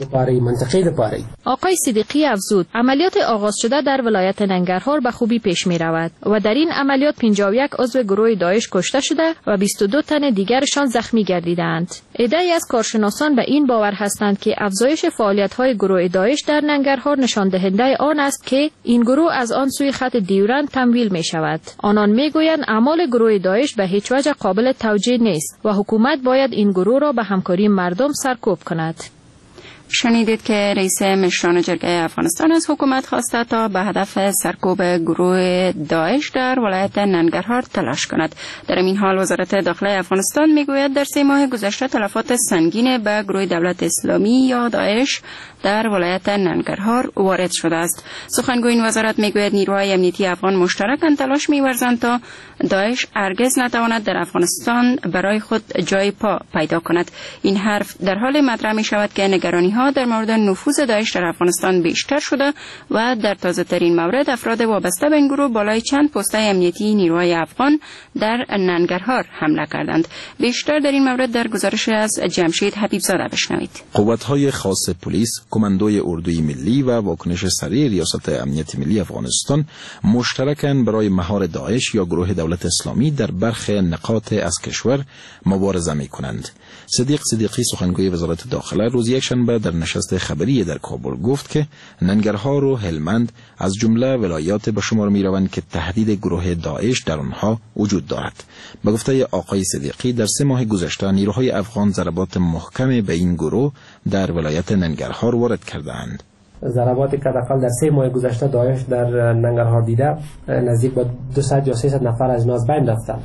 آقای صدیقی افزود عملیات آغاز شده در ولایت ننگرهار به خوبی پیش می‌رود و در این عملیات 51 عضو گروه داعش کشته شده و 22 تن دیگرشان زخمی گردیدند. عده‌ای از کارشناسان به این باور هستند که افزایش فعالیت‌های گروه داعش در ننگرهار نشان دهنده آن است که این گروه از آن سوی خط دیورند تمویل می‌شود. آنان می‌گویند اعمال گروه داعش به هیچ وجه قابل توجیه نیست و حکومت باید این گروه را به همکاری مردم سرکوب کند. شنیدید که رئیس مشران جرگه افغانستان از حکومت خواسته تا به هدف سرکوب گروه داعش در ولایت ننگرهار تلاش کند. در این حال وزارت داخله افغانستان میگوید در 3 ماه گذشته تلفات سنگین به گروه دولت اسلامی یا داعش در ولایت ننگرهار وارد شده است. سخنگوی این وزارت میگوید نیروهای امنیتی افغان مشترکاً تلاش می‌ورزند تا داعش هرگز نتواند در افغانستان برای خود جای پا پیدا کند. این حرف در حال مطرح می‌شود که نگرانی‌ها در مورد نفوذ داعش در افغانستان بیشتر شده و در تازه‌ترین مورد افراد وابسته به این گروه بالای چند پست امنیتی نیروهای افغان در ننگرهار حمله کردند. بیشتر در این مورد در گزارش از جمشید حبیبزاده بشنوید. قوت‌های خاص پلیس، کماندوی اردوی ملی و واکنش سریع ریاست امنیت ملی افغانستان مشترکاً برای مهار داعش یا گروه دولت اسلامی در برخی نقاط از کشور مبارزه می‌کنند. صدیق صدیقی سخنگوی وزارت داخله روز یکشنبه در نشست خبری در کابل گفت که ننگرهار و هلمند از جمله ولایات به شمار می‌روند که تهدید گروه داعش در آنها وجود دارد. به گفته آقای صدیقی در 3 ماه گذشته نیروهای افغان ضربات محکم به این گروه در ولایت ننگرهار وارد کردند. ضرباتی که حداقل در 3 ماه گذشته داعش در ننگرهار دیده نزدیک به 200 یا 300 نفر از اینا از بین رفتند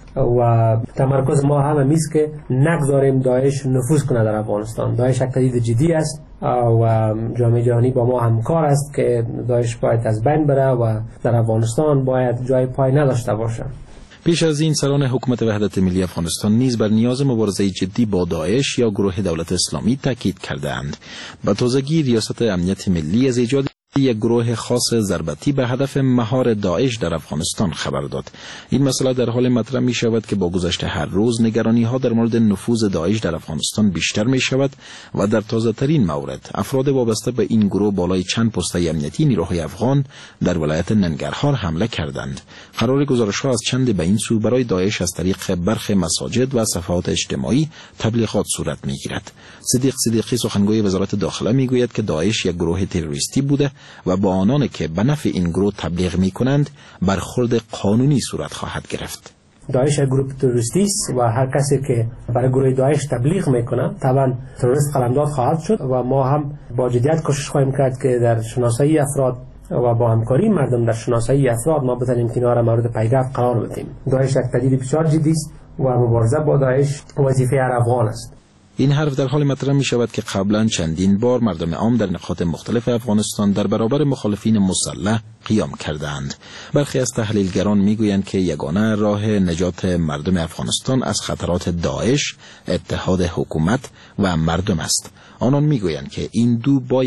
و تمرکز ما هم است که نگذاریم داعش نفوذ کنه در افغانستان. داعش یک تهدید جدی است و جامعه جهانی با ما همکار است که داعش باید از بین بره و در افغانستان باید جای پای نداشته باشه. پیش از این سران حکومت وحدت ملی افغانستان نیز بر نیاز مبارزه جدی با داعش یا گروه دولت اسلامی تاکید کردند. به تازگی ریاست امنیت ملی از ایجاد یک گروه خاص ضربتی به هدف مهار داعش در افغانستان خبر داد. این مسئله در حال مطرح می شود که با گذشت هر روز نگرانی ها در مورد نفوذ داعش در افغانستان بیشتر می شود و در تازه ترین مورد افراد وابسته به این گروه بالای چند پست امنیتی نیروهای افغان در ولایت ننگرهار حمله کردند. قرار گزارش ها از چند به این سو برای داعش از طریق برخی مساجد و صفحات اجتماعی تبلیغات صورت می گیرد. صدیق صدیقی سخنگوی وزارت داخله می گوید که داعش یک گروه تروریستی بوده و با آنان که به نفع این گروه تبلیغ می کنند برخورد قانونی صورت خواهد گرفت. داعش یک گروه تروریستی است و هر کسی که برای گروه داعش تبلیغ میکنه طبعا تروریست قلمداد خواهد شد و ما هم با جدیت کوشش خواهیم کرد که در شناسایی افراد و با همکاری مردم در شناسایی افراد ما بتونیم که اینا را مورد پیگرد قرار بدیم. داعش یک تهدید بسیار جدی است و مبارزه با داعش وظیفه هر افغان است. این حرف در حال مطرح می شود که قبلا چندین بار مردم عام در نقاط مختلف افغانستان در برابر مخالفین مسلح قیام کردند. برخی از تحلیلگران می گویند که یگانه راه نجات مردم افغانستان از خطرات داعش اتحاد حکومت و مردم است. آنان می گویند که این دو باید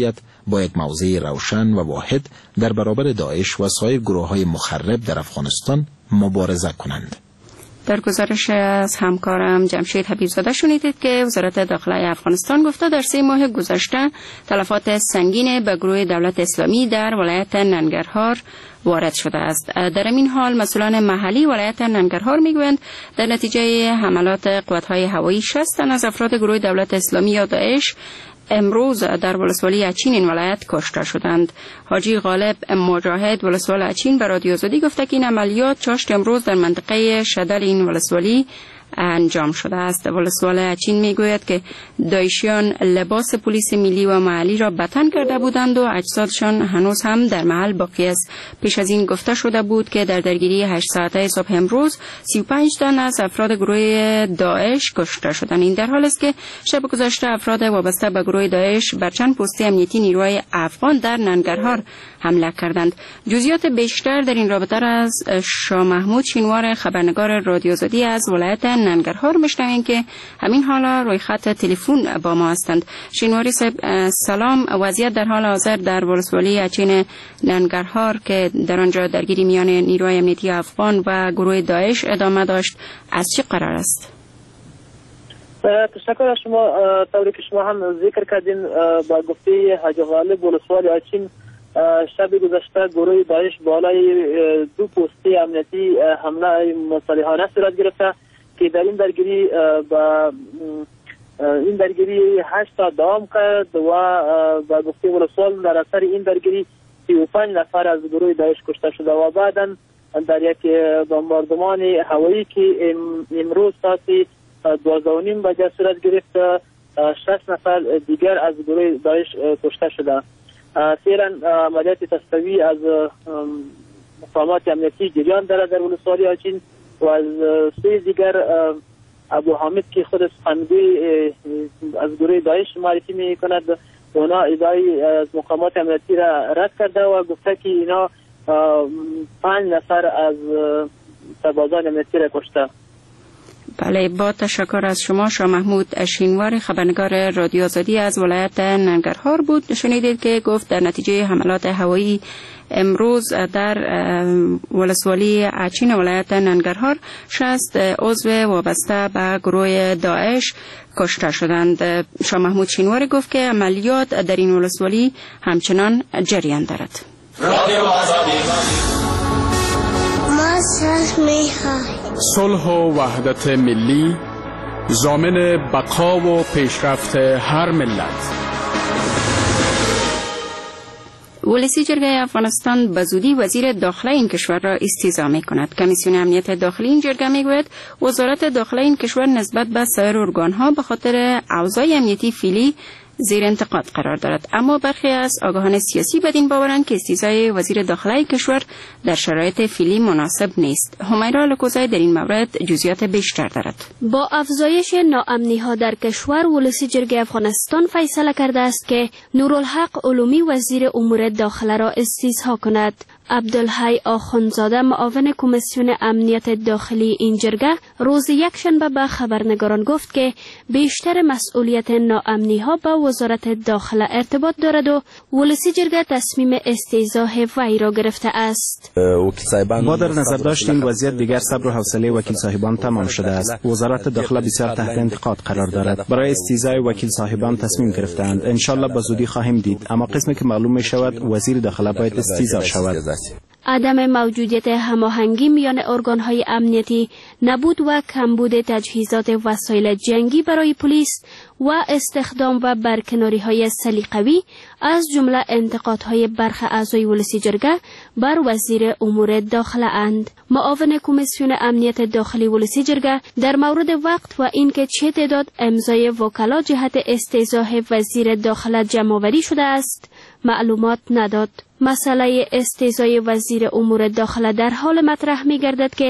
با یک موضع روشن و واحد در برابر داعش و سایر گروه‌های مخرب در افغانستان مبارزه کنند. در گزارش از همکارم جمشید حبیبزاده شنیدید که وزارت داخله افغانستان گفته در 3 ماه گذشته تلفات سنگین به گروه دولت اسلامی در ولایت ننگرهار وارد شده است. در این حال مسئولان محلی ولایت ننگرهار میگویند در نتیجه حملات قوات‌های هوایی 60 تن از افراد گروه دولت اسلامی یا داعش امروز در ولسوالی اچین این ولایت کشته شدند. حاجی غالب مجاهد ولسوال اچین به رادیو آزادی گفته که این عملیات چاشت امروز در منطقه شدل این ولسوالی انجام شده است. ولسوال اچین میگوید که داعشیان لباس پلیس ملی و محلی را به تن کرده بودند و اجسادشان هنوز هم در محل باقی است. پیش از این گفته شده بود که در درگیری 8 ساعته صبح امروز 35 تن از افراد گروه داعش کشته شدند. این در حالی است که شب گذشته افراد وابسته به گروه داعش بر چند پست امنیتی نیروهای افغان در ننگرهار حمله کردند. جزئیات بیشتر در این رابطه از شاه محمود شینوار خبرنگار رادیو آزادی از ولایت ننگرهار میشنویم که همین حالا روی خط تلفن با ما هستند. شینواری صاحب سلام. وضعیت در حال حاضر در ولسوالی اچین ننگرهار که در آنجا درگیری میان نیروهای امنیتی افغان و گروه داعش ادامه داشت از چه قرار است؟ تشکر از شما. طوری که شما هم ذکر کردین با گفته حاجی غالب ولسوالی اچین شب گذشته گروه داعش بالای 2 پستی امنیتی حمله مصالحانه صورت گرفته که در این درگیری 8 تا دوام کرد و با گفته ولسوال در اثر این درگیری 35 نفر از گروه داعش کشته شده و بعدا در یک بمباردمان هوایی که امروز ساعت 12:30 بجه صورت گرفت 60 نفر دیگر از گروه داعش کشته شده. فعلا عملیات تصفیه از مقامات امنیتی جریان دارد در ولسوالی اچین و از 3 دیگر ابو حامد که خود سخنگوی از گروه داعش معرفی می کند اونا ادعای از مقامات امنیتی را رد کرده و گفته که اینا 5 نفر از سربازان امنیتی را کشته. بله، با تشکر از شما. شاه محمود شینوار خبرنگار رادیو آزادی از ولایت ننگرهار بود. شنیدید که گفت در نتیجه حملات هوایی امروز در ولسوالی اچین ولایت ننگرهار 60 عضو وابسته به گروه داعش کشته شدند. شاه محمود شینوار گفت که عملیات در این ولسوالی همچنان جریان دارد. صلح و وحدت ملی ضامن بقا و پیشرفت هر ملت. ولسی جرگه افغانستان به زودی وزیر داخله این کشور را استیضاح می‌کند. کمیسیون امنیت داخلی این جرگه می‌گوید وزارت داخله این کشور نسبت به سایر ارگان‌ها به خاطر اوضاع امنیتی فعلی زیر انتقاد قرار دارد، اما برخی از آگاهان سیاسی بدین باورند که استیضاح وزیر داخله کشور در شرایط فعلی مناسب نیست. همیرا لکوزای در این مورد جزئیات بیشتر دارد. با افزایش ناامنی‌ها در کشور ولسی جرگه افغانستان فیصله کرده است که نورالحق علومی وزیر امور داخله را استیضاح کند. عبدالحی آخوندزاده معاون کمیسیون امنیت داخلی این جرگه روز یکشنبه به خبرنگاران گفت که بیشتر مسئولیت ناامنی‌ها با وزارت داخله ارتباط دارد و ولسی جرگه تصمیم استیضاح وی را گرفته است. ما در نظر داشتیم وضعیت دیگر صبر و حوصله وکیل صاحبان تمام شده است. وزارت داخله بسیار تحت انتقاد قرار دارد. برای استیضاح وکیل صاحبان تصمیم گرفتند. ان شاء الله به زودی خواهیم دید، اما قسمی که معلوم می شود وزیر داخله باید استیضاح شود. عدم موجودیت هماهنگی میان ارگان‌های امنیتی، نبود و کمبود تجهیزات وسایل جنگی برای پلیس و استخدام و برکناری‌های سلیقه‌ای از جمله انتقادهای برخی اعضای ولسی جرگه بر وزیر امور داخله اند. معاون کمیسیون امنیت داخلی ولسی جرگه در مورد وقت و اینکه چه تعداد امضای وکلا جهت استیضاح وزیر داخله جمع‌آوری شده است معلومات نداد. مسئله استیضاح وزیر امور داخله در حال مطرح می گردد که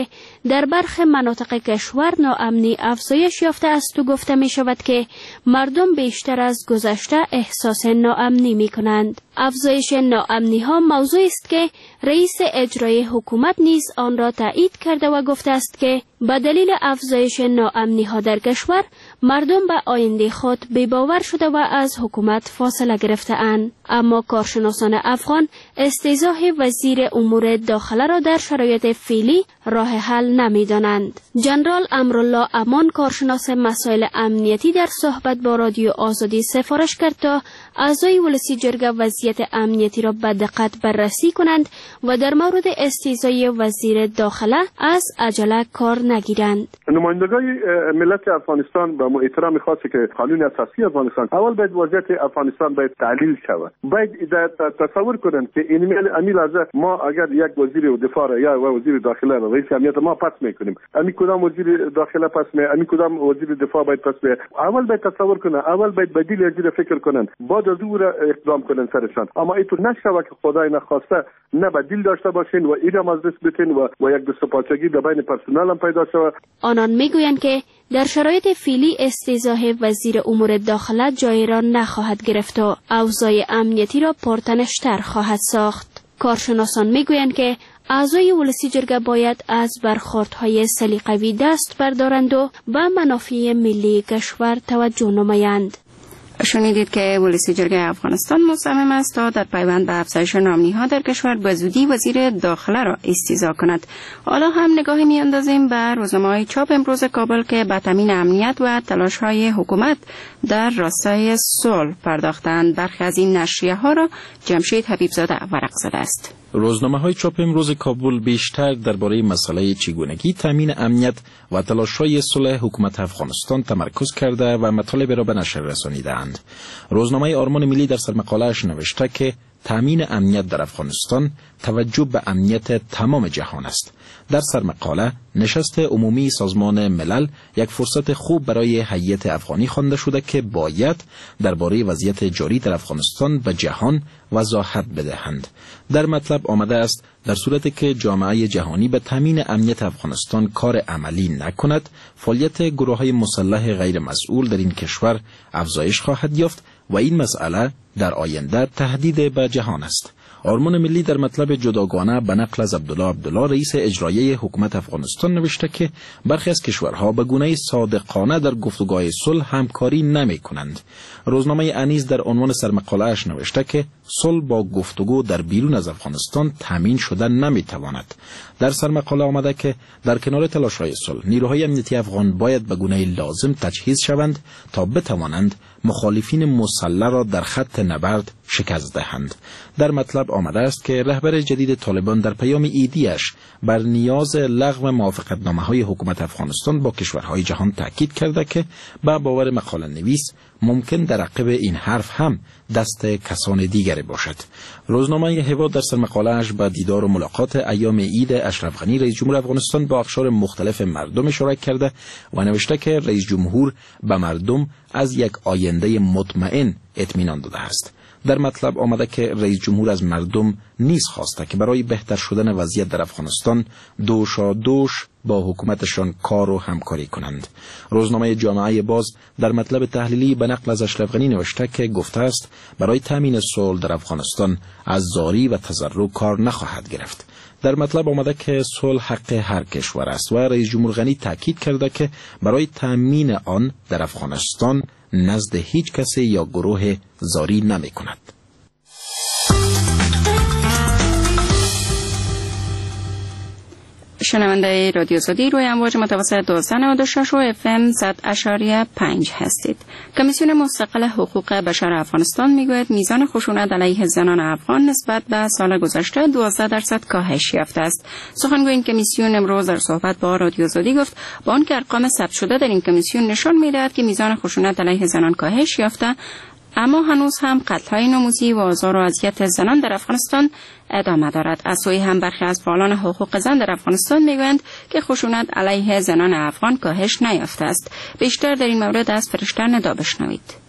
در برخی مناطق کشور ناامنی افزایش یافته است و گفته می شود که مردم بیشتر از گذشته احساس ناامنی می کنند. افزایش ناامنی ها موضوعی است که رئیس اجرایی حکومت نیز آن را تایید کرده و گفته است که به دلیل افزایش ناامنی ها در کشور مردم به آینده خود بی‌باور شده و از حکومت فاصله گرفته‌اند. اما کارشناسان افغان استیضاح وزیر امور داخله را در شرایط فعلی راه حل نمی‌دانند. جنرال امرالله امان کارشناس مسائل امنیتی در صحبت با رادیو آزادی سفارش کرد تا اعضای ولسی جرگه وضعیت امنیتی را به دقت بررسی کنند و در مورد استیضاح وزیر داخله از عجله کار نگیرند. نمایندگان ملت افغانستان با احترام خاصی که قانون اساسی افغانستان اول باید وضعیت افغانستان باید تحلیل شود. باید تصور کنند که این لحظه ما اگر یک وزیر دفاع یا وزیر داخله را رئیس امنیت ما پس میکنیم، امی کدام وزیر داخله پس می، امی کدام وزیر دفاع باید پس می. اول باید تصور کنند، اول باید بدیل اجرا فکر کنند، بعد از او اقدام کنند سرشان. اما اینطور نشود که خدای نخواسته نه بدیل داشته باشین و ایرام از دست بتین و یک دستپاچگی در بین پرسنل هم پیدا شود. آنان میگویند که در شرایط فعلی استیضاح وزیر امور داخله جای را نخواهد گرفت و اوضاع امنیتی را پرتنش‌تر خواهد ساخت. کارشناسان میگویند که اعضای ولسی جرگه باید از برخوردهای سلیقه‌ای دست بردارند و به منافع ملی کشور توجه نمایند. شنیدید که ولسی جرگه افغانستان مصمم است تا در پیوند به افزایش ناامنی‌ها در کشور به زودی وزیر داخله را استیضاح کند. حالا هم نگاهی می‌اندازیم به روزنامه‌های چاپ امروز کابل که به تامین امنیت و تلاش‌های حکومت در راستای صلح پرداختند. برخی از این نشریه‌ها را جمشید حبیبزاده ورق زده است. روزنامه‌های چاپ امروز کابل بیشتر درباره مسئله چگونگی تامین امنیت و تلاش‌های صلح حکومت افغانستان تمرکز کرده و مطالب را به نشر رسانیدند. روزنامه آرمان ملی در سرمقاله‌اش نوشته که تامین امنیت در افغانستان توجه به امنیت تمام جهان است. در سرمقاله نشست عمومی سازمان ملل یک فرصت خوب برای هیئت افغانی خوانده شده که باید درباره وضعیت جاری در افغانستان به جهان وضاحت بدهند. در مطلب آمده است در صورتی که جامعه جهانی به تامین امنیت افغانستان کار عملی نکند، فعالیت گروه‌های مسلح غیر مسئول در این کشور افزایش خواهد یافت و این مسئله در آینده تهدید به جهان است. آرمان ملی در مطلب جداگانه به نقل از عبدالله رئیس اجرایی حکومت افغانستان نوشته که برخی از کشورها به گونه صادقانه در گفتگوهای صلح همکاری نمی کنند. روزنامه انیس در عنوان سرمقاله‌اش نوشته که صلح با گفتگو در بیرون از افغانستان تامین شدن نمی تواند. در سرمقاله آمده که در کنار تلاش‌های صلح نیروهای امنیتی افغان باید به گونه لازم تجهیز شوند تا بتوانند مخالفین مسلح را در خط نبرد شکست دهند. در مطلب آمده است که رهبر جدید طالبان در پیام ایدیش بر نیاز لغو موافقتنامه‌های حکومت افغانستان با کشورهای جهان تاکید کرده که به باور مقاله نویس ممکن در عقب این حرف هم دست کسان دیگری باشد. روزنامه هوا در سرمقاله‌اش با دیدار و ملاقات ایام عید اشرف غنی رئیس جمهور افغانستان با اقشار مختلف مردم اشاره کرده و نوشته که رئیس جمهور به مردم از یک آینده مطمئن اطمینان داده است. در مطلب آمده که رئیس جمهور از مردم نیز خواسته که برای بهتر شدن وضعیت در افغانستان دوش با حکومتشان کار و همکاری کنند. روزنامه جامعه باز در مطلب تحلیلی به نقل از اشرف غنی نوشته که گفته است برای تامین صلح در افغانستان از زاری و تضرع کار نخواهد گرفت. در مطلب آمده که صلح حق هر کشور است و رئیس جمهور غنی تاکید کرده که برای تامین آن در افغانستان نزد هیچ کسی یا گروه زاری نمی کند. شنونده رادیو آزادی روی امواج متوسط 1296 و FM 100.5 هستید. کمیسیون مستقل حقوق بشر افغانستان میگوید میزان خشونت علیه زنان افغان نسبت به سال گذشته 12% کاهش یافته است. سخنگوی این کمیسیون امروز در صحبت با رادیو آزادی گفت با آنکه ارقام ثبت شده در این کمیسیون نشان میدهد که میزان خشونت علیه زنان کاهش یافته، اما هنوز هم قتل‌های نموذجی و آزار و اذیت زنان در افغانستان ادامه دارد. از سوی هم برخی از فعالان حقوق زن در افغانستان میگویند که خشونت علیه زنان افغان کاهش نیافته است. بیشتر در این مورد از فرشته ندا بشنوید.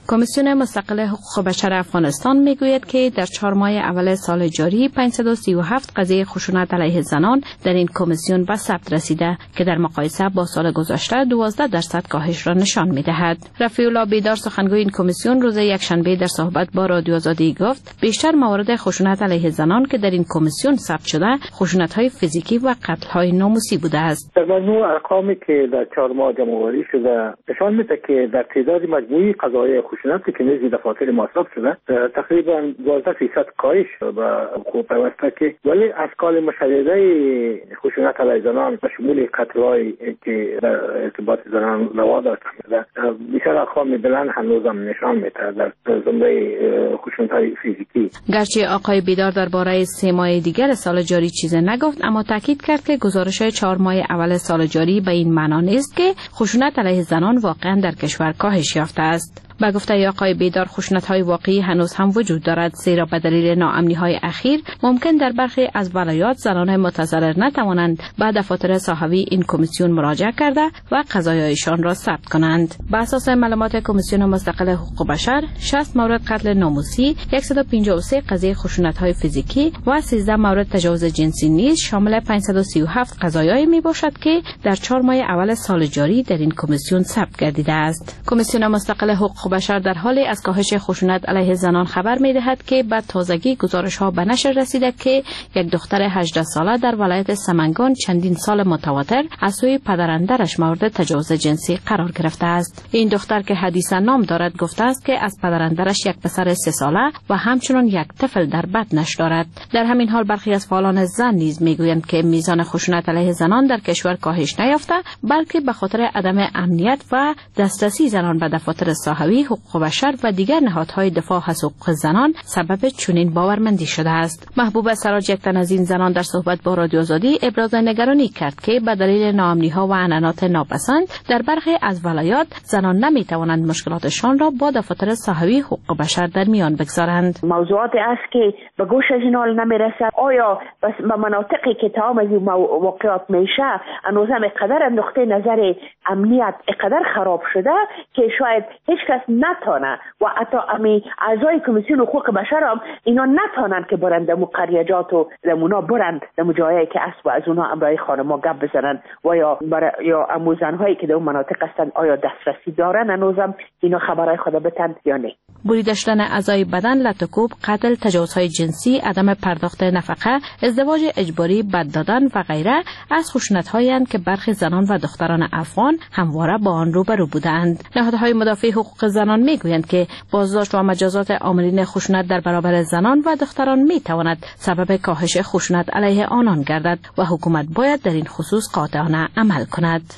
کمیسیون مستقل حقوق بشر افغانستان میگوید که در 4 ماه اول سال جاری 537 قضیه خشونت علیه زنان در این کمیسیون به ثبت رسیده که در مقایسه با سال گذشته 12% کاهش را نشان میدهد. رفیع الله بیدار سخنگوی این کمیسیون روز یکشنبه در صحبت با رادیو آزادی گفت بیشتر موارد خشونت علیه زنان که در این کمیسیون ثبت شده خشونت‌های فیزیکی و قتل‌های ناموسی بوده است. در مجموع ارقامی که در 4 ماه جمع‌آوری شده نشان میده که در تعداد مجموعی قضایای خشونتی که نزد دفاتر مصرف شده تقریبا 12% کاهش به حقوق پیوسته که ولی اشکال مشدده خشونت علیه زنان به شمول قتل‌های که در ارتباط زنان روا داشته بیشتر ارقام بلند هنوزم نشان میده در زمره خشونت‌های فیزیکی. گرچه آقای بیدار درباره 3 ماه دیگر سال جاری چیزی نگفت اما تاکید کرد که گزارش 4 ماه اول سال جاری به این معنا نیست که خشونت علیه زنان واقعا در کشور کاهش یافته است. با گفته آقای بیدار خشونت‌های واقعی هنوز هم وجود دارد زیرا به دلیل ناامنی‌های اخیر ممکن در برخی از ولایات زنان متضرر نتوانند به دفاتر صحوی این کمیسیون مراجعه کرده و قضایایشان را ثبت کنند. بر اساس معلومات کمیسیون مستقل حقوق بشر 60 مورد قتل ناموسی، 153 قضیه خشونت‌های فیزیکی و 13 مورد تجاوز جنسی نیز شامل 537 قضایایی میباشد که در 4 ماه اول سال جاری در این کمیسیون ثبت گردیده است. کمیسیون مستقل حقوق بشر در حالی از کاهش خشونت علیه زنان خبر می‌دهد که به تازگی گزارش‌ها به نشر رسیده که یک دختر 18 ساله در ولایت سمنگان چندین سال متواتر از سوی پدراندرش مورد تجاوز جنسی قرار گرفته است. این دختر که حدیثا نام دارد گفته است که از پدراندرش یک پسر 3 ساله و همچنین یک طفل در بطنش دارد. در همین حال برخی از فعالان زن نیز میگویند که میزان خشونت علیه زنان در کشور کاهش نیافته بلکه به خاطر عدم امنیت و دسترسی زنان به دفاتر صحوی حقوق بشر و دیگر نهادهای دفاع از حقوق زنان سبب چنین باورمندی شده است. محبوب سراج یک تن از این زنان در صحبت با رادیو آزادی ابراز نگرانی کرد که به دلیل ناامنی‌ها و عنعنات ناپسند در برخی از ولایات زنان نمی‌توانند مشکلاتشان را با دفاتر صحوی حقوق بشر در میان بگذارند. موضوعاتی است که به گوش از اینها نمی‌رسد. آیا بس به مناطقی که تمام از واقعات میشه هنوز هم قدر نقطه نظر امنیت قدر خراب شده که شاید هیچ کس نتانه و حتی امی اعضای کمیسیون حقوق بشر هم اینا نتانند که برند دمو قریجات و دمونا برند دمو جایی که اسب و از اونها امرای خانما گپ بزنن و یا اموزنهایی که در اون مناطق هستند آیا دسترسی دارن هنوزم اینا خبرای خود بتن یا نه. بریده شدن اعضای بدن، لطکوب، قتل، تجاوزهای جنسی، عدم پرداخت نفقه، ازدواج اجباری، بد دادن و غیره از خشونت‌هایی اند که برخی زنان و دختران افغان همواره با آن روبرو بودند. نهادهای مدافع حقوق زنان میگویند که بازداشت و مجازات عاملین خشونت در برابر زنان و دختران میتواند سبب کاهش خشونت علیه آنان گردد و حکومت باید در این خصوص قاطعانه عمل کند.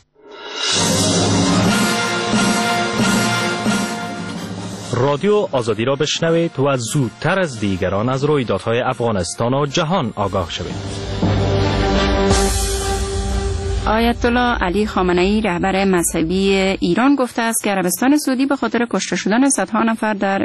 رادیو آزادی را بشنوید و زودتر از دیگران از رویدادهای افغانستان و جهان آگاه شوید. آیت الله علی خامنه‌ای رهبر مذهبی ایران گفته است که عربستان سعودی به خاطر کشته شدن صدها نفر در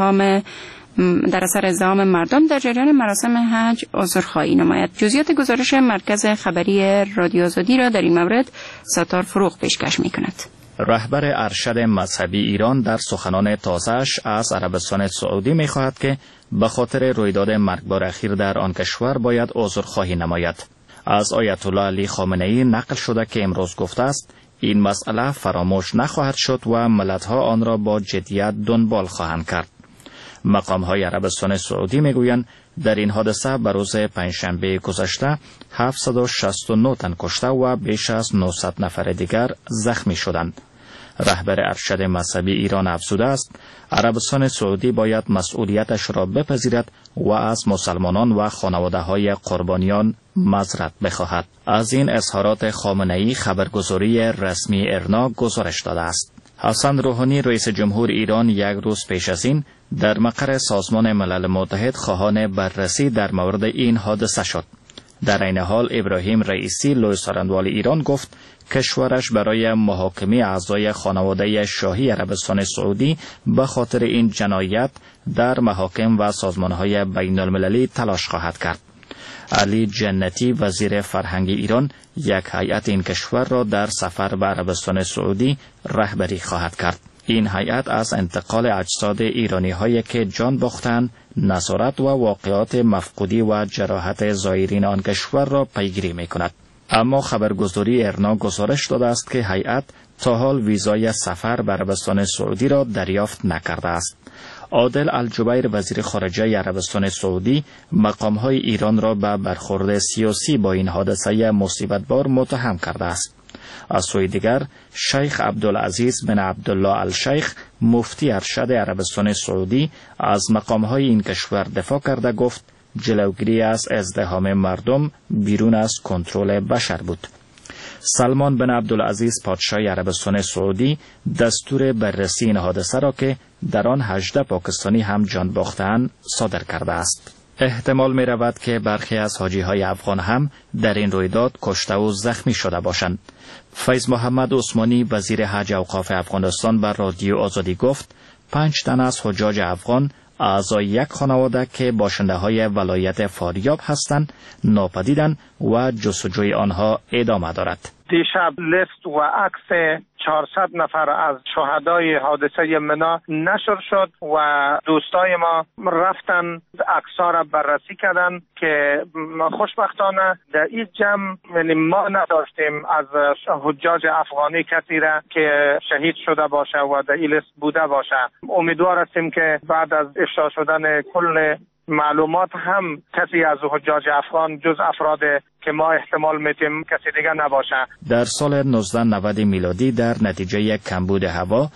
اثر ازدحام مردم در جریان مراسم حج عذرخواهی نماید. جزئیات گزارش مرکز خبری رادیو آزادی را در این مورد ستار فروغ پیشکش می‌کند. رهبر ارشد مذهبی ایران در سخنان تازه‌اش از عربستان سعودی می‌خواهد که به خاطر رویداد مرگبار اخیر در آن کشور باید عذرخواهی نماید. از آیت الله علی خامنه‌ای نقل شده که امروز گفته است این مسئله فراموش نخواهد شد و ملت‌ها آن را با جدیت دنبال خواهند کرد. مقام‌های عربستان سعودی میگویند در این حادثه به روز پنجشنبه گذشته 769 تن کشته و بیش از 900 نفر دیگر زخمی شدند. رهبر ارشد مذهبی ایران افزوده است عربستان سعودی باید مسئولیتش را بپذیرد و از مسلمانان و خانواده‌های قربانیان معذرت بخواهد. از این اظهارات خامنه‌ای خبرگزاری رسمی ارنا گزارش داده است. حسن روحانی رئیس جمهور ایران یک روز پیش از این در مقر سازمان ملل متحد خواهان بررسی در مورد این حادثه شد. در این حال ابراهیم رئیسی لوی سارندوال ایران گفت کشورش برای محاکمه اعضای خانواده شاهی عربستان سعودی به خاطر این جنایت در محاکم و سازمان‌های بین المللی تلاش خواهد کرد. علی جنتی وزیر فرهنگ ایران یک هیئت این کشور را در سفر به عربستان سعودی رهبری خواهد کرد. این هیئت از انتقال اجساد ایرانی هایی که جان باختند نظارت و واقعات مفقودی و جراحت زائرین آن کشور را پیگیری می کند. اما خبرگزاری ارنا گزارش داده است که هیئت تا حال ویزای سفر به عربستان سعودی را دریافت نکرده است. عادل الجبیر وزیر خارجه عربستان سعودی مقام‌های ایران را به برخورد سیاسی با این حادثه مصیبت‌بار متهم کرده است. از سوی دیگر شیخ عبدالعزیز بن عبدالله الشیخ مفتی ارشد عربستان سعودی از مقام‌های این کشور دفاع کرده گفت جلوگیری از ازدحام مردم بیرون از کنترل بشر بود. سلمان بن عبدالعزیز پادشاه عربستان سعودی دستور بررسی این حادثه را که در آن 18 پاکستانی هم جان باختند صادر کرده است. احتمال می رود که برخی از حاجی‌های افغان هم در این رویداد کشته و زخمی شده باشند. فیض محمد عثمانی وزیر حج اوقاف افغانستان بر رادیو آزادی گفت 5 تن از حجاج افغان اعضای یک خانواده که باشنده های ولایت فاریاب هستند ناپدیدند و جستجوی آنها ادامه دارد. دیشب لیست و عکس 400 نفر از شهدای حادثه منا نشر شد و دوستای ما رفتن عکس‌ها را بررسی کردن که خوشبختانه در این جمع یعنی ما نداشتیم از حجاج افغانی کسی را که شهید شده باشه و در این لیست بوده باشه. امیدوار هستیم که بعد از افشا شدن کل معلومات هم کسی از حجاج افغان جز افراد که ما احتمال میتیم کسی دیگه نباشه. در سال 1990 میلادی در نتیجه کمبود هوا